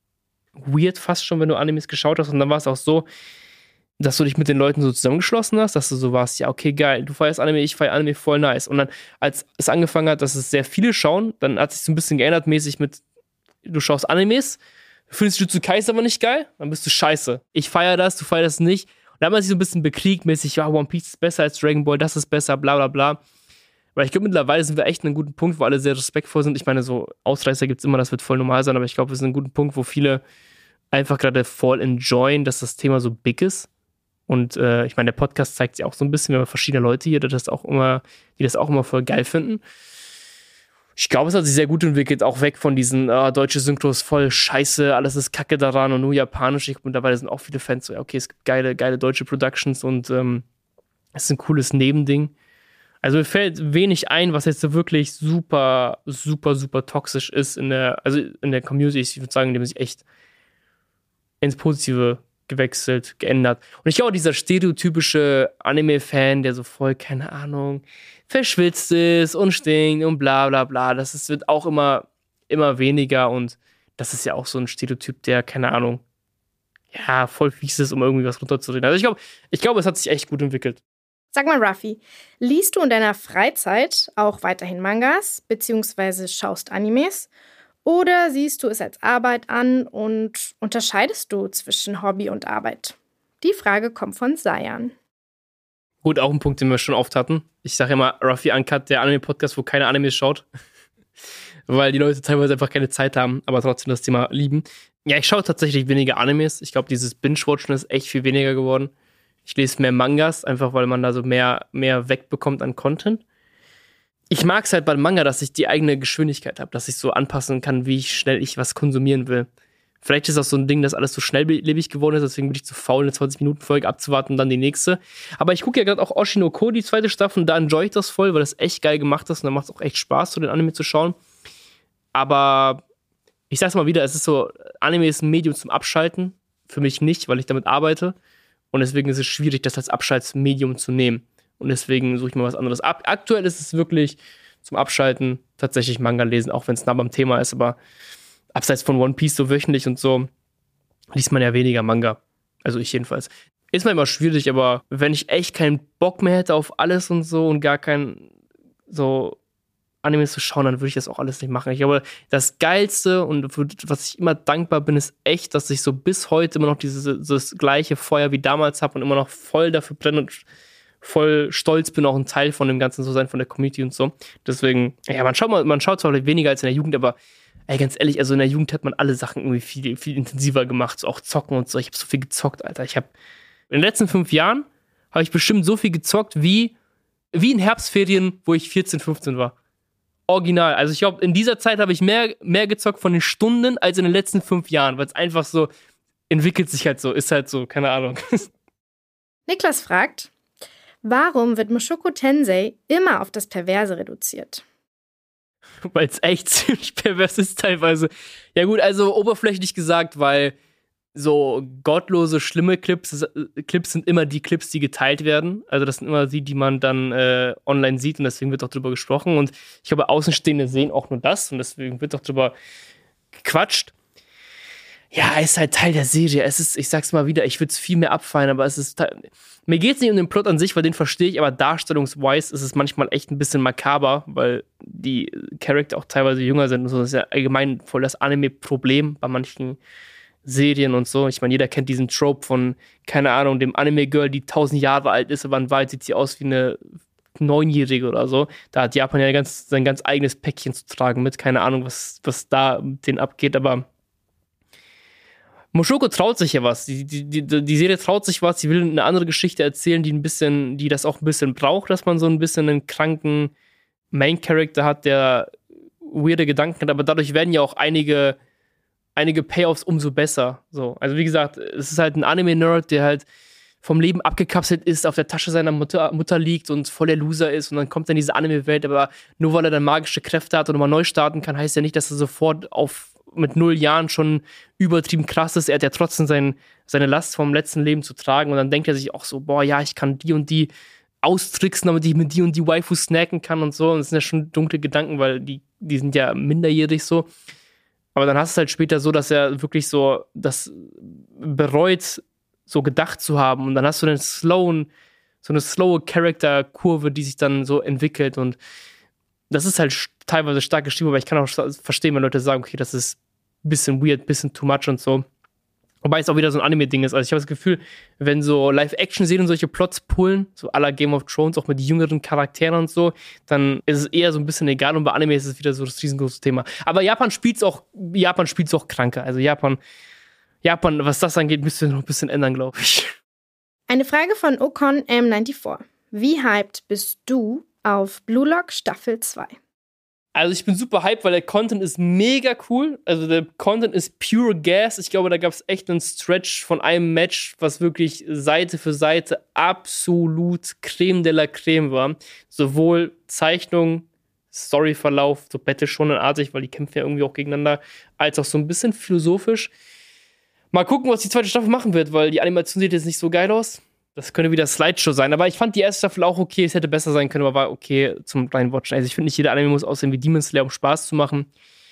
weird fast schon, wenn du Animes geschaut hast. Und dann war es auch so, dass du dich mit den Leuten so zusammengeschlossen hast, dass du so warst, ja, okay, geil, du feierst Anime, ich feiere Anime, voll nice. Und dann, als es angefangen hat, dass es sehr viele schauen, dann hat sich so ein bisschen geändert mäßig mit, du schaust Animes, findest Jujutsu Kaisen aber nicht geil, dann bist du scheiße. Ich feiere das, du feierst das nicht. Und dann hat man sich so ein bisschen bekriegt mäßig, ja, One Piece ist besser als Dragon Ball, das ist besser, bla bla bla. Weil ich glaube, mittlerweile sind wir echt an einem guten Punkt, wo alle sehr respektvoll sind. Ich meine, so Ausreißer gibt es immer, das wird voll normal sein, aber ich glaube, wir sind an einem guten Punkt, wo viele einfach gerade voll enjoyen, dass das Thema so big ist. Und äh, ich meine, der Podcast zeigt sich auch so ein bisschen, wir haben verschiedene Leute hier, die das auch immer, die das auch immer voll geil finden. Ich glaube, es hat sich sehr gut entwickelt, auch weg von diesen äh, deutsche Synchros voll scheiße, alles ist kacke daran und nur japanisch. Ich, mittlerweile sind auch viele Fans so, ja, okay, es gibt geile, geile deutsche Productions und ähm, es ist ein cooles Nebending. Also mir fällt wenig ein, was jetzt so wirklich super, super, super toxisch ist in der, also in der Community. Ich würde sagen, die haben sich echt ins Positive gewechselt, geändert. Und ich glaube, dieser stereotypische Anime-Fan, der so voll, keine Ahnung, verschwitzt ist und stinkt und bla bla bla, das ist, wird auch immer, immer weniger und das ist ja auch so ein Stereotyp, der, keine Ahnung, ja, voll fies ist, um irgendwie was runterzureden. Also ich glaube, ich glaube, es hat sich echt gut entwickelt. Sag mal, Ruffy, liest du in deiner Freizeit auch weiterhin Mangas beziehungsweise schaust Animes? Oder siehst du es als Arbeit an und unterscheidest du zwischen Hobby und Arbeit? Die Frage kommt von Sayan. Gut, auch ein Punkt, den wir schon oft hatten. Ich sage immer, Ruffy Uncut, der Anime-Podcast, wo keine Animes schaut. Weil die Leute teilweise einfach keine Zeit haben, aber trotzdem das Thema lieben. Ja, ich schaue tatsächlich weniger Animes. Ich glaube, dieses Binge-Watchen ist echt viel weniger geworden. Ich lese mehr Mangas, einfach weil man da so mehr, mehr wegbekommt an Content. Ich mag es halt beim Manga, dass ich die eigene Geschwindigkeit habe, dass ich so anpassen kann, wie schnell ich was konsumieren will. Vielleicht ist das so ein Ding, dass alles so schnelllebig geworden ist, deswegen bin ich zu faul, eine zwanzig-Minuten-Folge abzuwarten und dann die nächste. Aber ich gucke ja gerade auch Oshinoko, die zweite Staffel, und da enjoy ich das voll, weil das echt geil gemacht ist und da macht es auch echt Spaß, so den Anime zu schauen. Aber ich sag's mal wieder, es ist so, Anime ist ein Medium zum Abschalten. Für mich nicht, weil ich damit arbeite. Und deswegen ist es schwierig, das als Abschaltsmedium zu nehmen. Und deswegen suche ich mal was anderes ab. Aktuell ist es wirklich zum Abschalten tatsächlich Manga lesen, auch wenn es nah beim Thema ist. Aber abseits von One Piece so wöchentlich und so, liest man ja weniger Manga. Also ich jedenfalls. Ist mal immer schwierig, aber wenn ich echt keinen Bock mehr hätte auf alles und so und gar keinen so Animes zu schauen, dann würde ich das auch alles nicht machen. Ich glaube, das Geilste und für was ich immer dankbar bin, ist echt, dass ich so bis heute immer noch dieses, dieses gleiche Feuer wie damals habe und immer noch voll dafür brenne und voll stolz bin, auch ein Teil von dem Ganzen zu sein, von der Community und so. Deswegen, ja, man schaut, mal, man schaut zwar weniger als in der Jugend, aber ey, ganz ehrlich, also in der Jugend hat man alle Sachen irgendwie viel, viel intensiver gemacht, so auch zocken und so. Ich habe so viel gezockt, Alter. Ich habe in den letzten fünf Jahren habe ich bestimmt so viel gezockt wie, wie in Herbstferien, wo ich vierzehn, fünfzehn war. Original. Also ich glaube, in dieser Zeit habe ich mehr, mehr gezockt von den Stunden als in den letzten fünf Jahren, weil es einfach so entwickelt sich halt so, ist halt so, keine Ahnung. Niklas fragt, warum wird Mushoku Tensei immer auf das Perverse reduziert? Weil es echt ziemlich pervers ist teilweise. Ja gut, also oberflächlich gesagt, weil so gottlose, schlimme Clips, Clips sind immer die Clips, die geteilt werden. Also das sind immer die, die man dann äh, online sieht und deswegen wird auch drüber gesprochen. Und ich glaube, Außenstehende sehen auch nur das und deswegen wird auch drüber gequatscht. Ja, es ist halt Teil der Serie. Es ist, ich sag's mal wieder, ich würde es viel mehr abfeiern, aber es ist Teil, mir geht's nicht um den Plot an sich, weil den verstehe ich, aber darstellungsweise ist es manchmal echt ein bisschen makaber, weil die Charakter auch teilweise jünger sind und so. Das ist ja allgemein voll das Anime-Problem bei manchen Serien und so. Ich meine, jeder kennt diesen Trope von, keine Ahnung, dem Anime-Girl, die tausend Jahre alt ist, aber in Wahrheit sieht sie aus wie eine Neunjährige oder so. Da hat Japan ja ganz, sein ganz eigenes Päckchen zu tragen mit. Keine Ahnung, was, was da mit denen abgeht, aber Mushoku traut sich ja was. Die, die, die, die Serie traut sich was. Sie will eine andere Geschichte erzählen, die ein bisschen, die das auch ein bisschen braucht, dass man so ein bisschen einen kranken Main-Character hat, der weirde Gedanken hat, aber dadurch werden ja auch einige einige Payoffs umso besser. So. Also wie gesagt, es ist halt ein Anime-Nerd, der halt vom Leben abgekapselt ist, auf der Tasche seiner Mutter, Mutter liegt und voll der Loser ist und dann kommt er in diese Anime-Welt, aber nur weil er dann magische Kräfte hat und mal neu starten kann, heißt ja nicht, dass er sofort auf mit null Jahren schon übertrieben krass ist. Er hat ja trotzdem sein, seine Last vom letzten Leben zu tragen und dann denkt er sich auch so, boah, ja, ich kann die und die austricksen, damit ich mit die und die Waifu snacken kann und so. Und das sind ja schon dunkle Gedanken, weil die, die sind ja minderjährig so. Aber dann hast du es halt später so, dass er wirklich so das bereut, so gedacht zu haben. Und dann hast du einen slowen, so eine slowe Charakterkurve, die sich dann so entwickelt. Und das ist halt teilweise stark geschrieben, aber ich kann auch verstehen, wenn Leute sagen, okay, das ist ein bisschen weird, ein bisschen too much und so. Wobei es auch wieder so ein Anime-Ding ist. Also ich habe das Gefühl, wenn so Live-Action-Serien solche Plots pullen, so à la Game of Thrones, auch mit jüngeren Charakteren und so, dann ist es eher so ein bisschen egal und bei Anime ist es wieder so das riesengroße Thema. Aber Japan spielt es auch, Japan spielt's auch kranker. Also Japan, Japan, was das angeht, müsste noch ein bisschen ändern, glaube ich. Eine Frage von Ocon M vierundneunzig. Wie hyped bist du auf Blue Lock Staffel zwei? Also ich bin super hyped, weil der Content ist mega cool. Also der Content ist pure Gas. Ich glaube, da gab es echt einen Stretch von einem Match, was wirklich Seite für Seite absolut Creme de la Creme war. Sowohl Zeichnung, Storyverlauf, so Battle-Shonen-artig, weil die kämpfen ja irgendwie auch gegeneinander, als auch so ein bisschen philosophisch. Mal gucken, was die zweite Staffel machen wird, weil die Animation sieht jetzt nicht so geil aus. Das könnte wieder Slideshow sein. Aber ich fand die erste Staffel auch okay. Es hätte besser sein können, aber war okay zum Reinwatchen. Also ich finde, nicht jeder Anime muss aussehen wie Demon Slayer, um Spaß zu machen.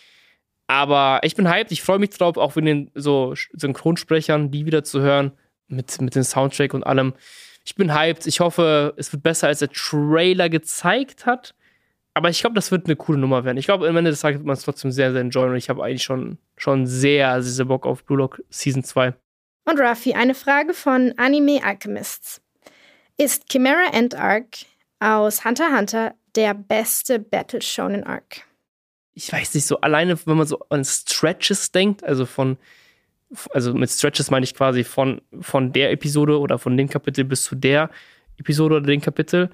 Aber ich bin hyped. Ich freue mich drauf, auch mit den so Synchronsprechern, die wieder zu hören. Mit, mit dem Soundtrack und allem. Ich bin hyped. Ich hoffe, es wird besser, als der Trailer gezeigt hat. Aber ich glaube, das wird eine coole Nummer werden. Ich glaube, am Ende des Tages wird man es trotzdem sehr, sehr enjoyen. Und ich habe eigentlich schon, schon sehr, sehr Bock auf Blue Lock Season zwei. Und Raffi, eine Frage von Anime Alchemists. Ist Chimera Ant Arc aus Hunter x Hunter der beste Battle Shonen Arc? Ich weiß nicht, so alleine, wenn man so an Stretches denkt, also von, also mit Stretches meine ich quasi von, von der Episode oder von dem Kapitel bis zu der Episode oder dem Kapitel,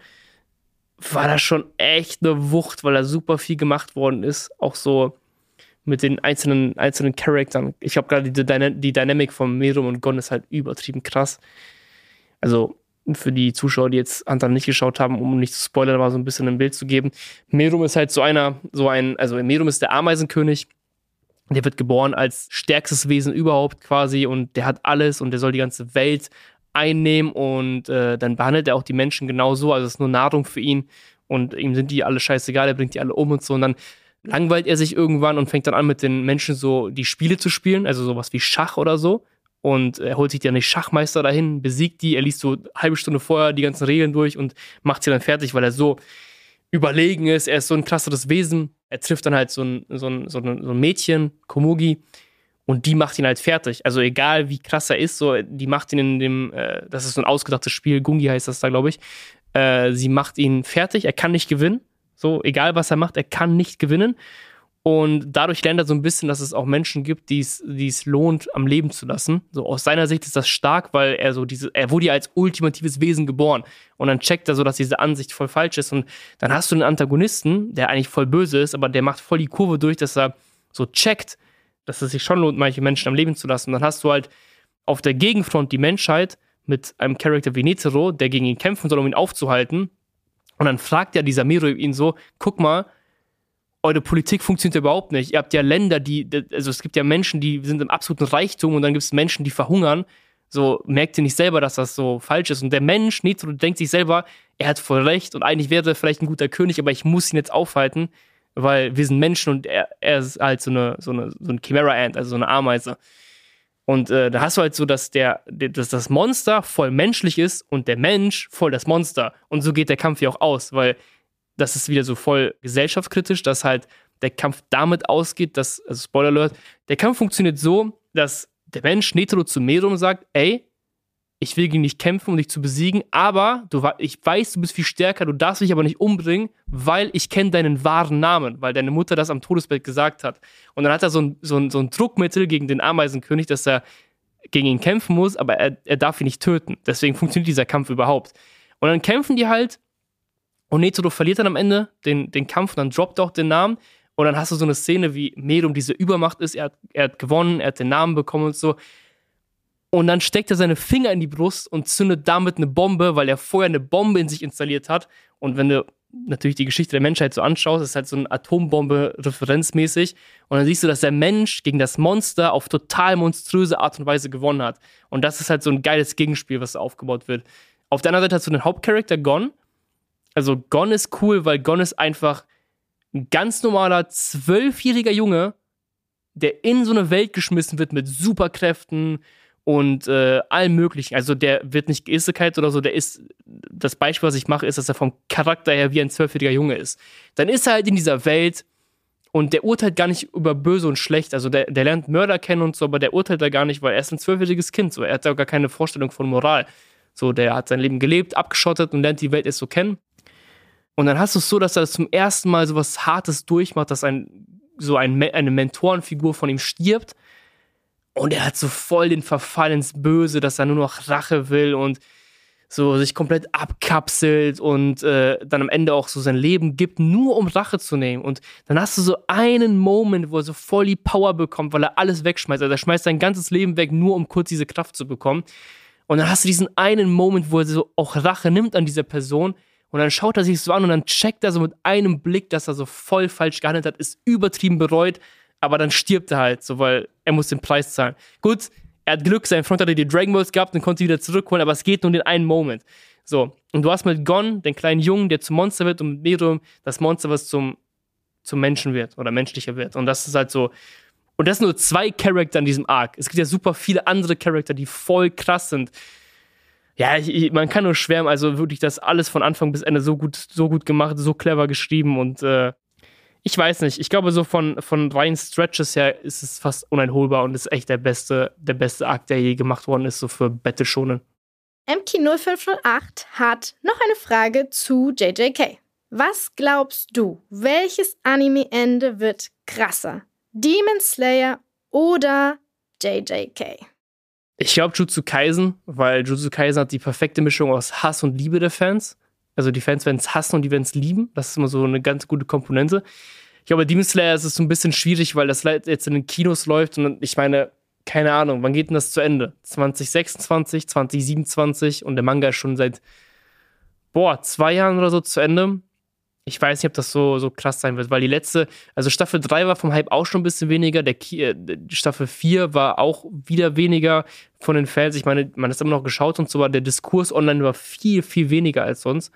war das schon echt eine Wucht, weil da super viel gemacht worden ist. Auch so mit den einzelnen, einzelnen Charakteren. Ich glaube gerade die, Dyna- die Dynamik von Meruem und Gon ist halt übertrieben krass. Also für die Zuschauer, die jetzt Hunter nicht geschaut haben, um nicht zu spoilern, aber so ein bisschen ein Bild zu geben. Meruem ist halt so einer, so ein, also Meruem ist der Ameisenkönig. Der wird geboren als stärkstes Wesen überhaupt quasi und der hat alles und der soll die ganze Welt einnehmen und äh, dann behandelt er auch die Menschen genauso, also es ist nur Nahrung für ihn und ihm sind die alle scheißegal, er bringt die alle um und so und dann langweilt er sich irgendwann und fängt dann an, mit den Menschen so die Spiele zu spielen, also sowas wie Schach oder so. Und er holt sich dann den Schachmeister dahin, besiegt die, er liest so eine halbe Stunde vorher die ganzen Regeln durch und macht sie dann fertig, weil er so überlegen ist. Er ist so ein krasseres Wesen. Er trifft dann halt so ein, so ein, so ein, so ein Mädchen, Komugi, und die macht ihn halt fertig. Also egal, wie krass er ist, so die macht ihn in dem, äh, das ist so ein ausgedachtes Spiel, Gungi heißt das da, glaube ich. Äh, sie macht ihn fertig, er kann nicht gewinnen. So, egal was er macht, er kann nicht gewinnen. Und dadurch lernt er so ein bisschen, dass es auch Menschen gibt, die es lohnt, am Leben zu lassen. So aus seiner Sicht ist das stark, weil er so diese, er wurde ja als ultimatives Wesen geboren. Und dann checkt er so, dass diese Ansicht voll falsch ist. Und dann hast du einen Antagonisten, der eigentlich voll böse ist, aber der macht voll die Kurve durch, dass er so checkt, dass es sich schon lohnt, manche Menschen am Leben zu lassen. Und dann hast du halt auf der Gegenfront die Menschheit mit einem Charakter wie Netero, der gegen ihn kämpfen soll, um ihn aufzuhalten. Und dann fragt ja dieser Meruem ihn so, guck mal, eure Politik funktioniert überhaupt nicht. Ihr habt ja Länder, die, also es gibt ja Menschen, die sind im absoluten Reichtum und dann gibt es Menschen, die verhungern. So, merkt ihr nicht selber, dass das so falsch ist? Und der Mensch, Netero, denkt sich selber, er hat voll recht und eigentlich wäre er vielleicht ein guter König, aber ich muss ihn jetzt aufhalten, weil wir sind Menschen und er, er ist halt so eine, so eine, so ein Chimera Ant, also so eine Ameise. Und äh, da hast du halt so, dass, der, dass das Monster voll menschlich ist und der Mensch voll das Monster. Und so geht der Kampf ja auch aus, weil das ist wieder so voll gesellschaftskritisch, dass halt der Kampf damit ausgeht, dass, also Spoiler Alert, der Kampf funktioniert so, dass der Mensch Netero zu Meruem sagt, ey, ich will gegen dich kämpfen, um dich zu besiegen, aber du, ich weiß, du bist viel stärker, du darfst mich aber nicht umbringen, weil ich kenne deinen wahren Namen, weil deine Mutter das am Todesbett gesagt hat. Und dann hat er so ein, so ein, so ein Druckmittel gegen den Ameisenkönig, dass er gegen ihn kämpfen muss, aber er, er darf ihn nicht töten. Deswegen funktioniert dieser Kampf überhaupt. Und dann kämpfen die halt und Netero verliert dann am Ende den, den Kampf und dann droppt er auch den Namen. Und dann hast du so eine Szene, wie Meruem diese Übermacht ist, er hat, er hat gewonnen, er hat den Namen bekommen und so. Und dann steckt er seine Finger in die Brust und zündet damit eine Bombe, weil er vorher eine Bombe in sich installiert hat. Und wenn du natürlich die Geschichte der Menschheit so anschaust, ist halt so eine Atombombe referenzmäßig. Und dann siehst du, dass der Mensch gegen das Monster auf total monströse Art und Weise gewonnen hat. Und das ist halt so ein geiles Gegenspiel, was da aufgebaut wird. Auf der anderen Seite hast du den Hauptcharakter Gon. Also Gon ist cool, weil Gon ist einfach ein ganz normaler zwölfjähriger Junge, der in so eine Welt geschmissen wird mit Superkräften und äh, allem Möglichen. Also der wird nicht geisekai oder so, der ist, das Beispiel, was ich mache, ist, dass er vom Charakter her wie ein zwölfjähriger Junge ist. Dann ist er halt in dieser Welt und der urteilt gar nicht über böse und schlecht. Also der, der lernt Mörder kennen und so, aber der urteilt da gar nicht, weil er ist ein zwölfjähriges Kind. So. Er hat da gar keine Vorstellung von Moral. So, der hat sein Leben gelebt, abgeschottet und lernt die Welt erst so kennen. Und dann hast du es so, dass er zum ersten Mal so was Hartes durchmacht, dass ein, so ein, eine Mentorenfigur von ihm stirbt. Und er hat so voll den Verfall ins Böse, dass er nur noch Rache will und so sich komplett abkapselt und äh, dann am Ende auch so sein Leben gibt, nur um Rache zu nehmen. Und dann hast du so einen Moment, wo er so voll die Power bekommt, weil er alles wegschmeißt. Also er schmeißt sein ganzes Leben weg, nur um kurz diese Kraft zu bekommen. Und dann hast du diesen einen Moment, wo er so auch Rache nimmt an dieser Person. Und dann schaut er sich so an und dann checkt er so mit einem Blick, dass er so voll falsch gehandelt hat, ist übertrieben bereut, aber dann stirbt er halt so, weil er muss den Preis zahlen. Gut, er hat Glück, sein Freund hatte die Dragon Balls gehabt und konnte wieder zurückholen, aber es geht nur in den einen Moment. So, und du hast mit Gon, den kleinen Jungen, der zum Monster wird, und mit Meruem das Monster, was zum, zum Menschen wird oder menschlicher wird. Und das ist halt so. Und das sind nur zwei Charakter in diesem Arc. Es gibt ja super viele andere Charakter, die voll krass sind. Ja, ich, ich, man kann nur schwärmen, also wirklich das alles von Anfang bis Ende so gut, so gut gemacht, so clever geschrieben und äh, ich weiß nicht, ich glaube so von, von reinen Stretches her ist es fast uneinholbar und ist echt der beste, der beste Arc, der je gemacht worden ist, so für Battle Shonen. M K null fünf null acht hat noch eine Frage zu J J K. Was glaubst du, welches Anime-Ende wird krasser? Demon Slayer oder J J K? Ich glaube Jujutsu Kaisen, weil Jujutsu Kaisen hat die perfekte Mischung aus Hass und Liebe der Fans. Also die Fans werden es hassen und die werden es lieben. Das ist immer so eine ganz gute Komponente. Ich glaube, bei Demon Slayer ist es so ein bisschen schwierig, weil das jetzt in den Kinos läuft und ich meine, keine Ahnung, wann geht denn das zu Ende? zwanzig sechsundzwanzig, zwanzig siebenundzwanzig und der Manga ist schon seit, boah, zwei Jahren oder so zu Ende. Ich weiß nicht, ob das so, so krass sein wird, weil die letzte, also Staffel drei war vom Hype auch schon ein bisschen weniger, der Ki- äh, Staffel vier war auch wieder weniger von den Fans. Ich meine, man ist immer noch geschaut und so, aber der Diskurs online war viel, viel weniger als sonst.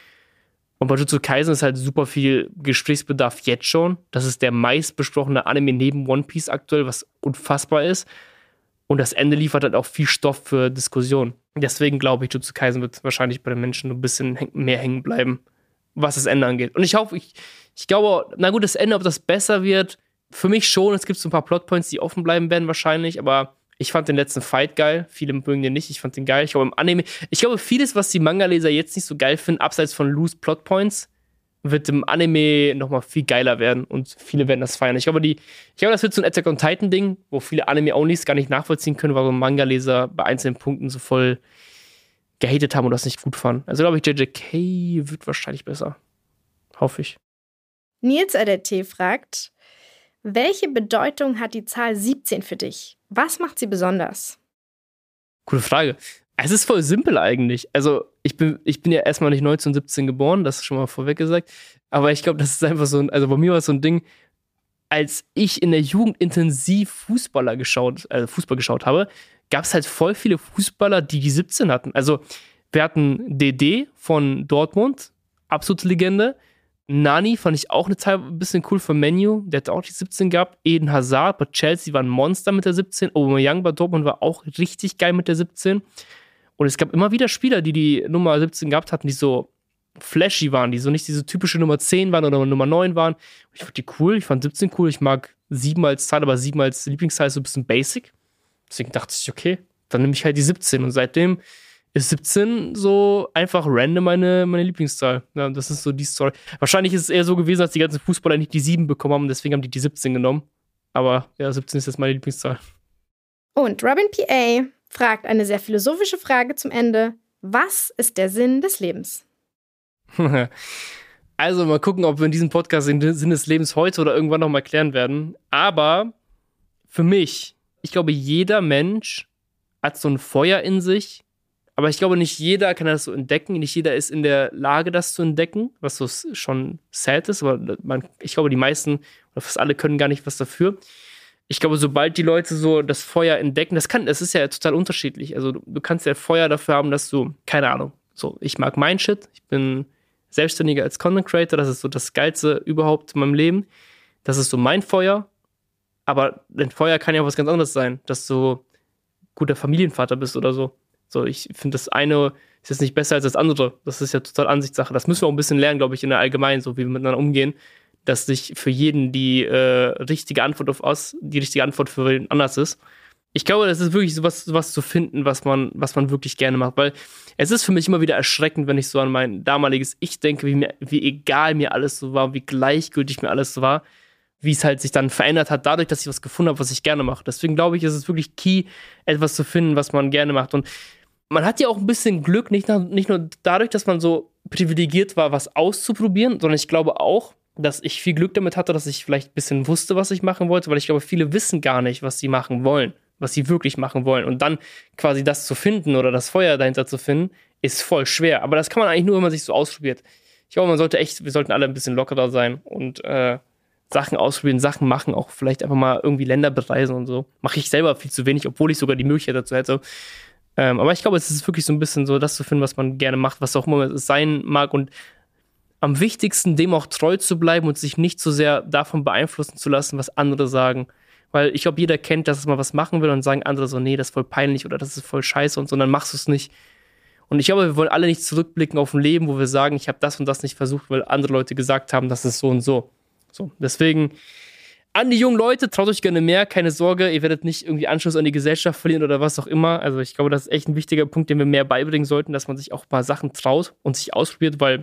Und bei Jujutsu Kaisen ist halt super viel Gesprächsbedarf jetzt schon. Das ist der meistbesprochene Anime neben One Piece aktuell, was unfassbar ist. Und das Ende liefert halt auch viel Stoff für Diskussionen. Deswegen glaube ich, Jujutsu Kaisen wird wahrscheinlich bei den Menschen ein bisschen mehr hängen bleiben, was das Ende angeht. Und ich hoffe, ich, ich glaube, na gut, das Ende, ob das besser wird, für mich schon. Es gibt so ein paar Plotpoints, die offen bleiben werden wahrscheinlich, aber ich fand den letzten Fight geil. Viele mögen den nicht, ich fand den geil. Ich glaube, im Anime, ich glaube, vieles, was die Manga-Leser jetzt nicht so geil finden, abseits von loose Plotpoints, wird im Anime nochmal viel geiler werden und viele werden das feiern. Ich glaube, die, ich glaube, das wird so ein Attack on Titan-Ding, wo viele Anime-Onlys gar nicht nachvollziehen können, warum Manga-Leser bei einzelnen Punkten so voll gehatet haben und das nicht gut fanden. Also glaube ich, J J K wird wahrscheinlich besser. Hoffe ich. Nils L R T fragt, welche Bedeutung hat die Zahl siebzehn für dich? Was macht sie besonders? Gute Frage. Es ist voll simpel eigentlich. Also ich bin, ich bin ja erstmal nicht neunzehnhundertsiebzehn geboren, das ist schon mal vorweg gesagt. Aber ich glaube, das ist einfach so ein, also bei mir war es so ein Ding, als ich in der Jugend intensiv Fußballer geschaut, äh, Fußball geschaut habe, gab es halt voll viele Fußballer, die die siebzehn hatten. Also wir hatten D D von Dortmund, absolute Legende. Nani fand ich auch eine Zeit ein bisschen cool für Menu, der hat auch die siebzehn gehabt. Eden Hazard bei Chelsea war ein Monster mit der siebzehn. Aubameyang bei Dortmund war auch richtig geil mit der siebzehn. Und es gab immer wieder Spieler, die die Nummer siebzehn gehabt hatten, die so flashy waren, die so nicht diese typische Nummer zehn waren oder Nummer neun waren. Ich fand die cool, ich fand siebzehn cool. Ich mag sieben als Zahl, aber sieben als Lieblingszahl ist so ein bisschen basic. Deswegen dachte ich, okay, dann nehme ich halt die siebzehn. Und seitdem ist siebzehn so einfach random meine, meine Lieblingszahl. Ja, das ist so die Story. Wahrscheinlich ist es eher so gewesen, dass die ganzen Fußballer nicht die sieben bekommen haben, deswegen haben die die siebzehn genommen. Aber ja, siebzehn ist jetzt meine Lieblingszahl. Und Robin P A fragt eine sehr philosophische Frage zum Ende. Was ist der Sinn des Lebens? Also mal gucken, ob wir in diesem Podcast den Sinn des Lebens heute oder irgendwann noch mal klären werden. Aber für mich, ich glaube, jeder Mensch hat so ein Feuer in sich. Aber ich glaube, nicht jeder kann das so entdecken. Nicht jeder ist in der Lage, das zu entdecken, was so schon sad ist. Aber man, ich glaube, die meisten oder fast alle können gar nicht was dafür. Ich glaube, sobald die Leute so das Feuer entdecken, das kann, das ist ja total unterschiedlich. Also du, du kannst ja Feuer dafür haben, dass du, keine Ahnung, so, ich mag mein Shit. Ich bin Selbstständiger als Content Creator. Das ist so das Geilste überhaupt in meinem Leben. Das ist so mein Feuer. Aber ein Feuer kann ja auch was ganz anderes sein, dass du guter Familienvater bist oder so. So, ich finde, das eine ist jetzt nicht besser als das andere. Das ist ja total Ansichtssache. Das müssen wir auch ein bisschen lernen, glaube ich, in der Allgemeinen, so wie wir miteinander umgehen, dass sich für jeden die äh, richtige Antwort auf aus, die richtige Antwort für jeden anders ist. Ich glaube, das ist wirklich sowas, sowas zu finden, was man, was man wirklich gerne macht, weil es ist für mich immer wieder erschreckend, wenn ich so an mein damaliges Ich denke, wie, mir, wie egal mir alles so war, wie gleichgültig mir alles so war, wie es halt sich dann verändert hat, dadurch, dass ich was gefunden habe, was ich gerne mache. Deswegen glaube ich, ist es wirklich key, etwas zu finden, was man gerne macht. Und man hat ja auch ein bisschen Glück, nicht, nach, nicht nur dadurch, dass man so privilegiert war, was auszuprobieren, sondern ich glaube auch, dass ich viel Glück damit hatte, dass ich vielleicht ein bisschen wusste, was ich machen wollte, weil ich glaube, viele wissen gar nicht, was sie machen wollen, was sie wirklich machen wollen. Und dann quasi das zu finden oder das Feuer dahinter zu finden, ist voll schwer. Aber das kann man eigentlich nur, wenn man sich so ausprobiert. Ich glaube, man sollte echt, wir sollten alle ein bisschen lockerer sein und äh, Sachen ausprobieren, Sachen machen, auch vielleicht einfach mal irgendwie Länder bereisen und so. Mache ich selber viel zu wenig, obwohl ich sogar die Möglichkeit dazu hätte. Ähm, aber ich glaube, es ist wirklich so ein bisschen so, das zu finden, was man gerne macht, was auch immer es sein mag und am wichtigsten, dem auch treu zu bleiben und sich nicht so sehr davon beeinflussen zu lassen, was andere sagen. Weil ich glaube, jeder kennt, dass man was machen will und sagen andere so, nee, das ist voll peinlich oder das ist voll scheiße und so, und dann machst du es nicht. Und ich glaube, wir wollen alle nicht zurückblicken auf ein Leben, wo wir sagen, ich habe das und das nicht versucht, weil andere Leute gesagt haben, das ist so und so. So, deswegen an die jungen Leute, traut euch gerne mehr, keine Sorge, ihr werdet nicht irgendwie Anschluss an die Gesellschaft verlieren oder was auch immer. Also ich glaube, das ist echt ein wichtiger Punkt, den wir mehr beibringen sollten, dass man sich auch ein paar Sachen traut und sich ausprobiert, weil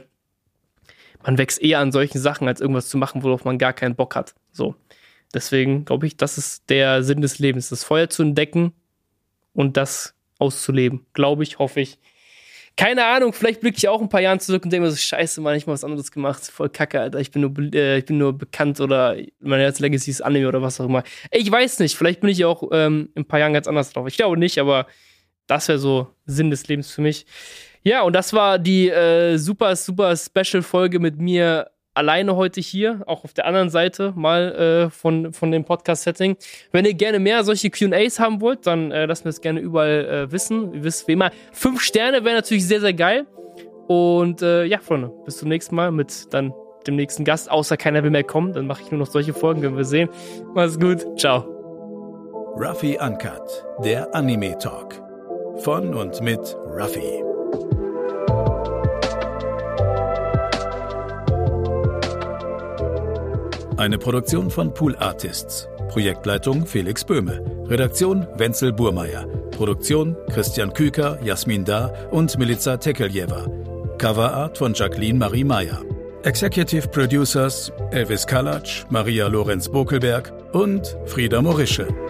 man wächst eher an solchen Sachen, als irgendwas zu machen, worauf man gar keinen Bock hat. So. Deswegen glaube ich, das ist der Sinn des Lebens, das Feuer zu entdecken und das auszuleben. Glaube ich, hoffe ich. Keine Ahnung, vielleicht blicke ich auch ein paar Jahren zurück und denke mir so, scheiße, Mann, ich hab mal was anderes gemacht. Voll kacke, Alter. Ich bin nur, äh, ich bin nur bekannt oder mein Herz Legacy ist Anime oder was auch immer. Ich weiß nicht, vielleicht bin ich ja auch ähm, in ein paar Jahren ganz anders drauf. Ich glaube nicht, aber das wäre so Sinn des Lebens für mich. Ja, und das war die äh, super, super Special-Folge mit mir alleine heute hier, auch auf der anderen Seite mal äh, von, von dem Podcast-Setting. Wenn ihr gerne mehr solche Q und A's haben wollt, dann äh, lasst mir das gerne überall äh, wissen. Ihr wisst wie immer, fünf Sterne wäre natürlich sehr, sehr geil. Und äh, ja, Freunde, bis zum nächsten Mal mit dann dem nächsten Gast. Außer keiner will mehr kommen, dann mache ich nur noch solche Folgen, werden wir sehen. Macht's gut, ciao. Ruffy Uncut, der Anime-Talk. Von und mit Ruffy. Eine Produktion von Pool Artists. Projektleitung Felix Böhme. Redaktion Wenzel Burmeier. Produktion Christian Küker, Jasmin Dahr und Milica Tekeljeva. Coverart von Jacqueline Marie Meyer. Executive Producers Elvis Kalatsch, Maria Lorenz Bokelberg und Frieda Morische.